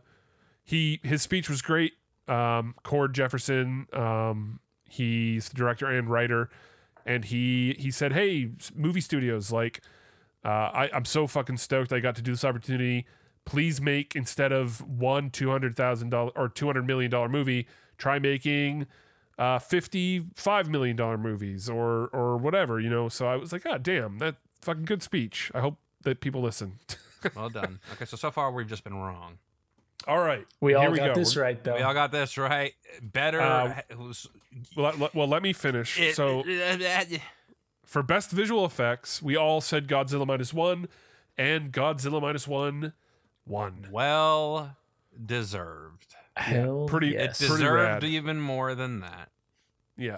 K: his speech was great. Cord Jefferson, he's the director and writer, and he said, "Hey, movie studios, like, I'm so fucking stoked I got to do this opportunity. Please make, instead of one $200,000 or $200 million movie, try making $55 million movies or whatever, you know." So I was like, "God damn, that fucking good speech. I hope that people listen."
D: Well done. Okay, so far we've just been wrong.
K: All right,
J: We all
K: here we
J: got
K: go.
J: this right, though.
D: We all got this right. Better.
K: Well, let me finish. So for best visual effects, we all said Godzilla -1, and Godzilla -1 won.
D: well deserved.
J: Hell
K: pretty-
J: yes.
D: It
K: Pretty
D: deserved
K: rad.
D: even more than that.
K: Yeah.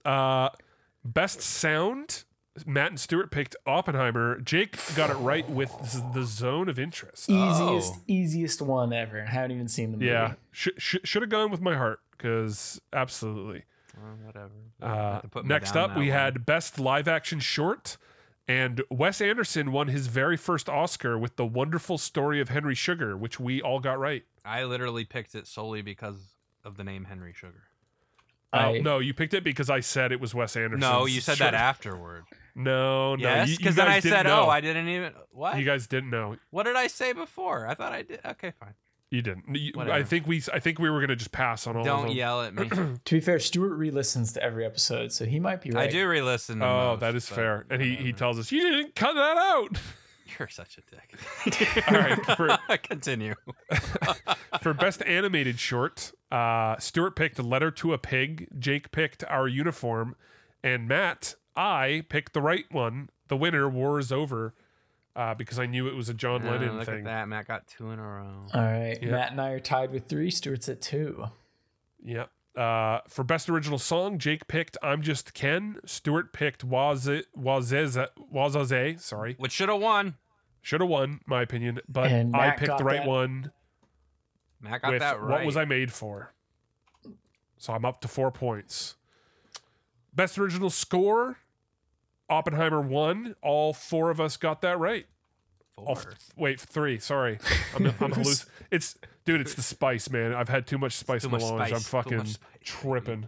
K: Best sound, Matt and Stuart picked Oppenheimer. Jake got it right with The Zone of Interest.
J: Easiest one ever. I haven't even seen the movie.
K: Yeah, should have gone with my heart because absolutely.
D: Well, whatever. You have to put me
K: Next
D: down
K: up,
D: that
K: we
D: one.
K: had best live action short, and Wes Anderson won his very first Oscar with The Wonderful Story of Henry Sugar, which we all got right.
D: I literally picked it solely because of the name Henry Sugar.
K: No, you picked it because I said it was Wes Anderson.
D: No, you said that afterward.
K: No,
D: Yes,
K: you
D: because then
K: guys
D: I
K: didn't
D: said,
K: know.
D: "Oh, I didn't even." What?
K: You guys didn't know.
D: What did I say before? I thought I did. Okay, fine.
K: You didn't.
D: Whatever.
K: I think we were gonna just pass on all of them.
D: Don't yell at me.
J: To be fair, Stuart re-listens to every episode, so he might be right.
D: I do re-listen to
K: Oh,
D: most,
K: that is
D: but
K: fair. And he tells us, you didn't cut that out.
D: You're such a dick.
K: All right.
D: Continue.
K: For best animated short, Stuart picked Letter to a Pig. Jake picked Our Uniform. And Matt, I picked the right one. The winner, War is Over. Because I knew it was a John Lennon
D: look
K: thing.
D: at that. Matt got 2 in a row.
J: All right.
K: Yep.
J: Matt and I are tied with 3. Stuart's at 2.
K: Yep. For best original song, Jake picked I'm Just Ken. Stuart picked Wazaze. Sorry.
D: Which should have won.
K: Should have won, my opinion. But
J: And
K: I
J: Matt
K: picked
J: got
K: the right
J: that.
K: one.
D: Matt got
K: with
D: that right.
K: What Was I Made For? So I'm up to 4 points. Best original score, Oppenheimer won. All 4 of us got that right.
D: 4.
K: Wait, 3. Sorry, I'm It's the spice, man. I've had too much spice
D: Too much
K: melange.
D: spice.
K: I'm fucking
D: Too much spice.
K: tripping.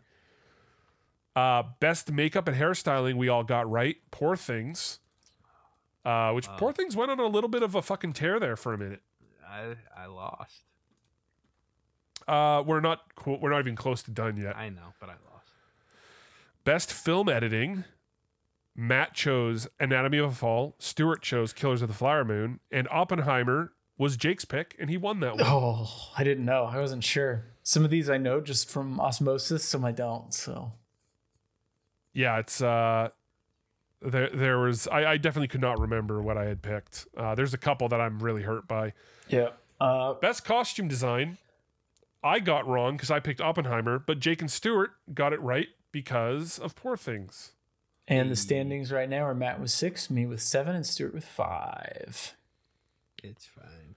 K: Best makeup and hairstyling, we all got right. Poor Things. Which Poor Things went on a little bit of a fucking tear there for a minute.
D: I lost.
K: We're not even close to done yet.
D: I know, but I lost.
K: Best film editing, Matt chose Anatomy of a Fall. Stuart chose Killers of the Flower Moon, and Oppenheimer was Jake's pick, and he won that one.
J: Oh, I didn't know. I wasn't sure. Some of these I know just from osmosis, some I don't. So
K: Yeah, it's there was I definitely could not remember what I had picked. There's a couple that I'm really hurt by.
J: yeah.
K: Best costume design, I got wrong because I picked Oppenheimer, but Jake and Stuart got it right because of Poor Things.
J: And the standings right now are Matt with 6, me with 7, and Stuart with 5.
D: It's fine.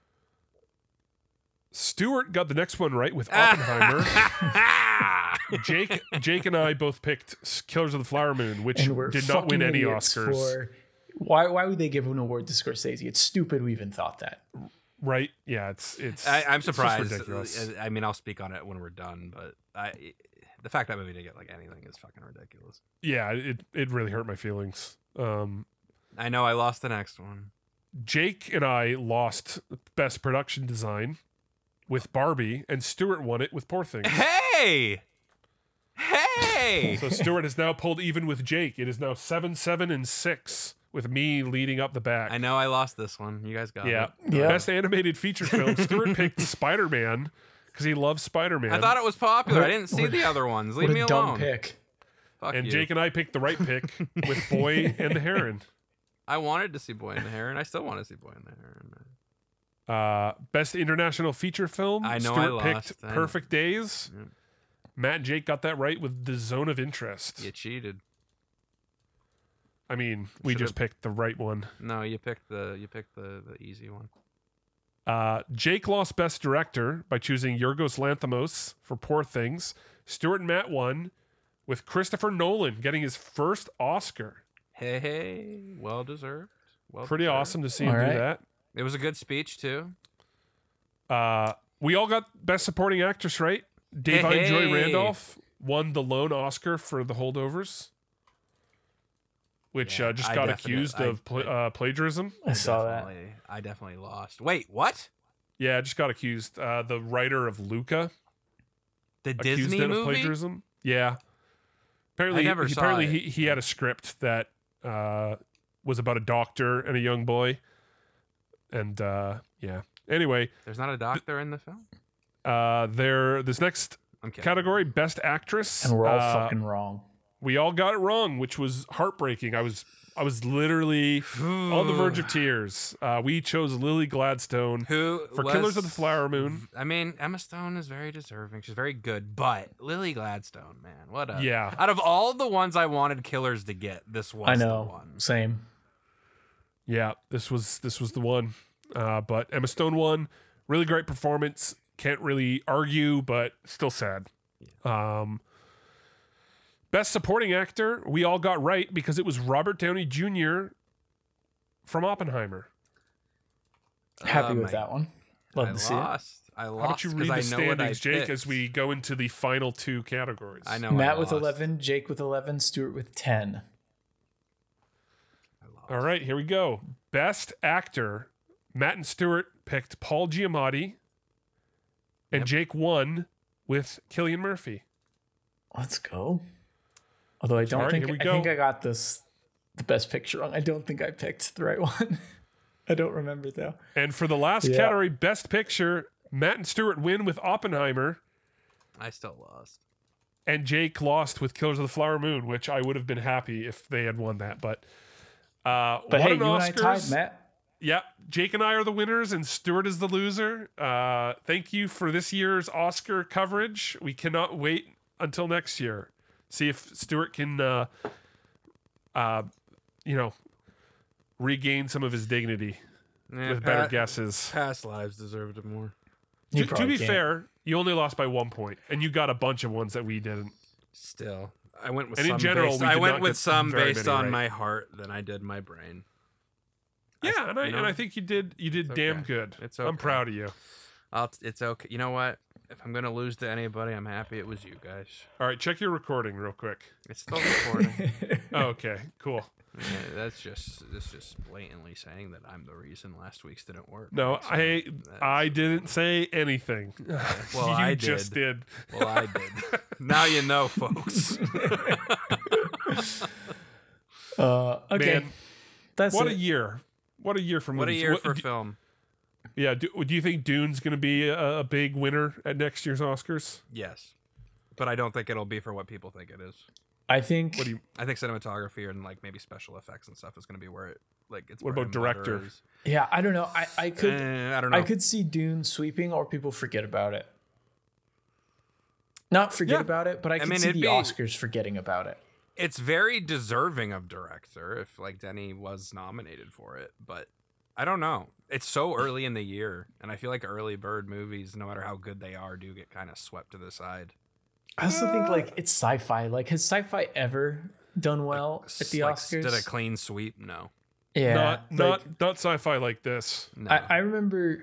K: Stuart got the next one right with Oppenheimer. Jake and I both picked Killers of the Flower Moon, which
J: And we're
K: did not win
J: fucking
K: any
J: idiots
K: Oscars.
J: for- Why would they give an award to Scorsese? It's stupid we even thought that.
K: Right? Yeah, it's
D: I'm
K: it's just
D: surprised.
K: ridiculous.
D: I mean, I'll speak on it when we're done, but the fact that movie didn't get like anything is fucking ridiculous.
K: Yeah, it really hurt my feelings.
D: I know I lost the next one.
K: Jake and I lost Best Production Design with Barbie, and Stuart won it with Poor Things.
D: Hey!
K: So Stuart has now pulled even with Jake. It is now 7-7 and 6 with me leading up the back.
D: I know I lost this one. You guys got it.
J: Yeah.
K: Best animated feature film. Stuart picked Spider-Man because he loves Spider-Man.
D: I thought it was popular. I didn't see the other ones. Leave
J: What
D: me
J: a
D: alone.
J: dumb pick.
D: Fuck
K: And
D: you.
K: Jake and I picked the right pick with Boy and the Heron.
D: I wanted to see Boy and the Heron. I still want to see Boy and the Heron.
K: Best international feature film.
D: I know
K: Stuart
D: I lost.
K: picked
D: I know.
K: Perfect Days.
D: Yeah.
K: Matt and Jake got that right with The Zone of Interest.
D: You cheated.
K: I mean, we
D: Should've-
K: just picked the right one.
D: No, you picked the easy one.
K: Jake lost Best Director by choosing Yorgos Lanthimos for Poor Things. Stuart and Matt won with Christopher Nolan getting his first Oscar.
D: Hey, well deserved.
K: Pretty
D: deserved.
K: awesome to see him
J: All right.
K: do that.
D: It was a good speech too.
K: We all got Best Supporting Actress right. Davine
D: Hey.
K: Joy Randolph won the lone Oscar for The Holdovers, which
D: Yeah,
K: just
D: I
K: got
D: definitely-
K: accused of plagiarism.
J: I saw that.
D: I definitely lost. Wait, what?
K: Yeah, just got accused. The writer of Luca
D: The
K: accused
D: Disney
K: him
D: movie?
K: of plagiarism. Yeah. Apparently,
D: I never saw
K: apparently
D: it.
K: he had a script that was about a doctor and a young boy, and yeah. Anyway,
D: There's not a doctor in the film.
K: this next
D: I'm kidding.
K: category, Best Actress,
J: And we're all fucking wrong.
K: we all got it wrong, which was heartbreaking. I was literally on the verge of tears. We chose Lily Gladstone
D: Who
K: for
D: was-
K: Killers of the Flower Moon.
D: I mean, Emma Stone is very deserving. She's very good, but Lily Gladstone, man, what a
K: Yeah.
D: Out of all the ones I wanted Killers to get, this was
J: I
D: the
J: know.
D: one.
J: Same.
K: Yeah, this was the one. But Emma Stone won. Really great performance. Can't really argue, but still sad. Best Supporting Actor, we all got right because it was Robert Downey Jr. from Oppenheimer.
J: Happy with
D: my-
J: that one. Love
D: I
J: to see it.
D: lost. I
K: How about
D: lost
K: you
D: 'cause
K: read
D: I
K: the
D: know what I
K: standings, Jake,
D: picked.
K: as we go into the final two categories?
D: I know.
J: Matt
D: I
J: with
D: lost.
J: 11, Jake with 11, Stuart with 10.
D: I lost.
K: All right, here we go. Best Actor, Matt and Stuart picked Paul Giamatti. And Jake won with Cillian Murphy.
J: Let's go. Although I don't
K: All right,
J: think
K: here we
J: I
K: go.
J: think I got the best picture wrong. I don't think I picked the right one. I don't remember though.
K: And for the last category, Best Picture, Matt and Stuart win with Oppenheimer.
D: I still lost.
K: And Jake lost with Killers of the Flower Moon, which I would have been happy if they had won that. But
J: hey,
K: what an
J: you and I
K: Oscars.
J: tied, Matt.
K: Yeah, Jake and I are the winners, and Stuart is the loser. Thank you for this year's Oscar coverage. We cannot wait until next year. See if Stuart can, regain some of his dignity with better guesses.
D: Past lives deserved it more.
K: To be fair, you only lost by 1 point, and you got a bunch of ones that we didn't.
D: Still, I went with
K: And in
D: some
K: general,
D: based,
K: we
D: I
K: did
D: went
K: not
D: with
K: get
D: some
K: very
D: based
K: many
D: on
K: right.
D: my heart than I did my brain.
K: Yeah, and I think you did damn good.
D: It's
K: I'm
D: okay.
K: proud of you.
D: It's okay. You know what? If I'm gonna lose to anybody, I'm happy it was you guys.
K: All right, check your recording real quick.
D: It's still recording.
K: Oh, okay, cool.
D: Yeah, that's just blatantly saying that I'm the reason last week's didn't work.
K: No,
D: right?
K: I didn't say anything.
D: Well,
K: you
D: I
K: just did.
D: Well, I did. Now you know, folks.
J: Okay.
K: Man,
J: That's
K: what
J: it.
K: a year! What a year for
D: What a
K: movies.
D: year for film.
K: Yeah, do you think Dune's going to be a big winner at next year's Oscars?
D: Yes, but I don't think it'll be for what people think it is.
J: I think.
D: I think cinematography and like maybe special effects and stuff is going to be where it like it's.
K: What
D: bread
K: about
D: and butter
K: director?
D: is.
J: Yeah, I don't know. I could.
D: I don't know.
J: I could see Dune sweeping, or people forget about it. Not forget about it, but I could see
D: it'd
J: the
D: be-
J: Oscars forgetting about it.
D: It's very deserving of director if like Denny was nominated for it, but I don't know. It's so early in the year, and I feel like early bird movies, no matter how good they are, do get kind of swept to the side.
J: I also think like it's sci-fi. Like, has sci-fi ever done well at the Oscars?
D: Did a clean sweep? No.
J: Yeah,
K: not sci-fi like this.
D: No.
J: I remember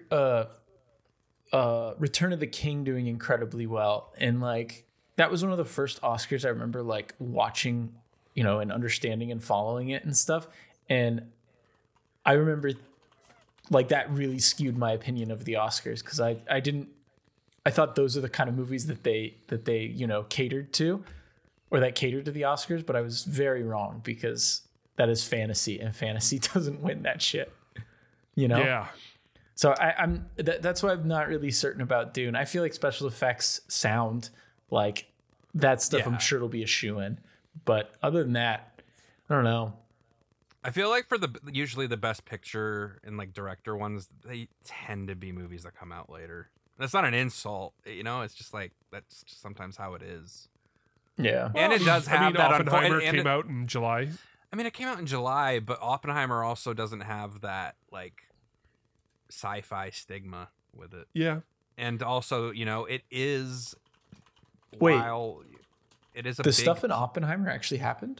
J: Return of the King doing incredibly well, and like that was one of the first Oscars I remember like watching, and understanding and following it and stuff. And I remember like that really skewed my opinion of the Oscars because I thought those are the kind of movies that they catered to, or that catered to the Oscars, but I was very wrong because that is fantasy, and fantasy doesn't win that shit.
K: Yeah.
J: So that's why I'm not really certain about Dune. I feel like special effects, sound, like that stuff, I'm sure it'll be a shoo-in. But other than that, I don't know.
D: I feel like for usually the best picture and like director ones, they tend to be movies that come out later. That's not an insult, it's just like that's just sometimes how it is.
J: Yeah,
D: and it does have that.
K: Oppenheimer came out in July.
D: I mean, it came out in July, but Oppenheimer also doesn't have that like sci-fi stigma with it.
K: Yeah,
D: and also it is.
J: Wait,
D: while it is
J: the stuff in Oppenheimer actually happened.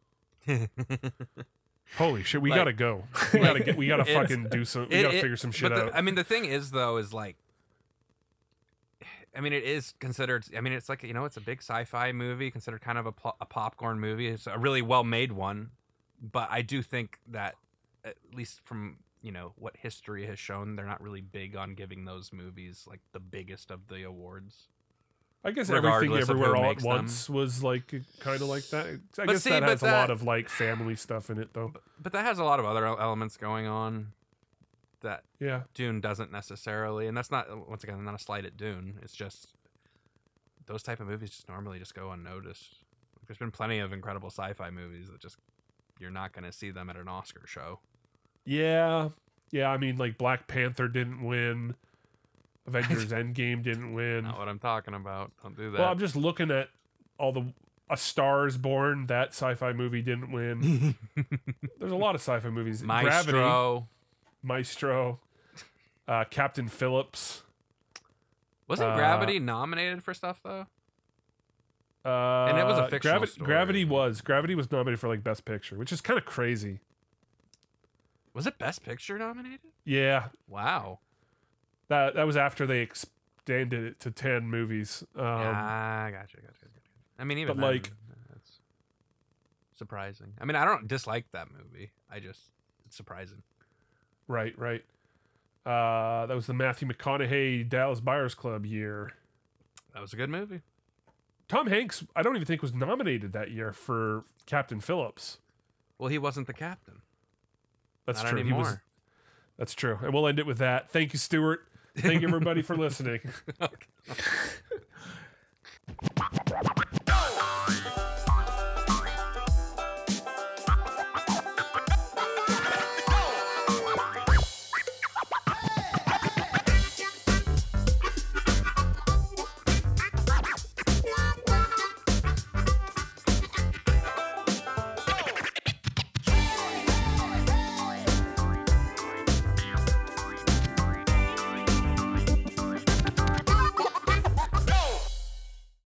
K: Holy shit, we gotta go. We gotta fucking do some. We gotta figure some shit out.
D: I mean, the thing is though, is like, I mean, it is considered. I mean, it's like it's a big sci-fi movie, considered kind of a popcorn movie. It's a really well-made one, but I do think that at least from what history has shown, they're not really big on giving those movies like the biggest of the awards.
K: I guess
D: Regardless
K: Everything
D: of
K: Everywhere
D: who
K: All at
D: makes them.
K: Once was like kind of like that. I
D: But
K: guess
D: see,
K: that
D: but
K: has a lot of like family stuff in it though.
D: But that has a lot of other elements going on that
K: Yeah.
D: Dune doesn't necessarily, and that's not, once again, not a slight at Dune. It's just those type of movies just normally just go unnoticed. There's been plenty of incredible sci-fi movies that just you're not going to see them at an Oscar show.
K: Yeah. I mean, like Black Panther didn't win. Avengers Endgame didn't win.
D: Not what I'm talking about. Don't do that.
K: Well, I'm just looking at all A Star is Born. That sci-fi movie didn't win. There's a lot of sci-fi movies.
D: Maestro.
K: Maestro. Captain Phillips.
D: Wasn't Gravity nominated for stuff though? And it was a fictional story.
K: Gravity was nominated for like Best Picture, which is kind of crazy.
D: Was it Best Picture nominated?
K: Yeah.
D: Wow.
K: That was after they expanded it to 10 movies.
D: Gotcha. I mean, even
K: but
D: then,
K: like,
D: that's surprising. I mean, I don't dislike that movie. It's surprising.
K: Right. That was the Matthew McConaughey Dallas Buyers Club year.
D: That was a good movie.
K: Tom Hanks, I don't even think was nominated that year for Captain Phillips.
D: Well, he wasn't the captain.
K: That's
D: Not
K: true.
D: anymore.
K: That's true. And we'll end it with that. Thank you, Stuart. Thank you, everybody, for listening.
D: Okay.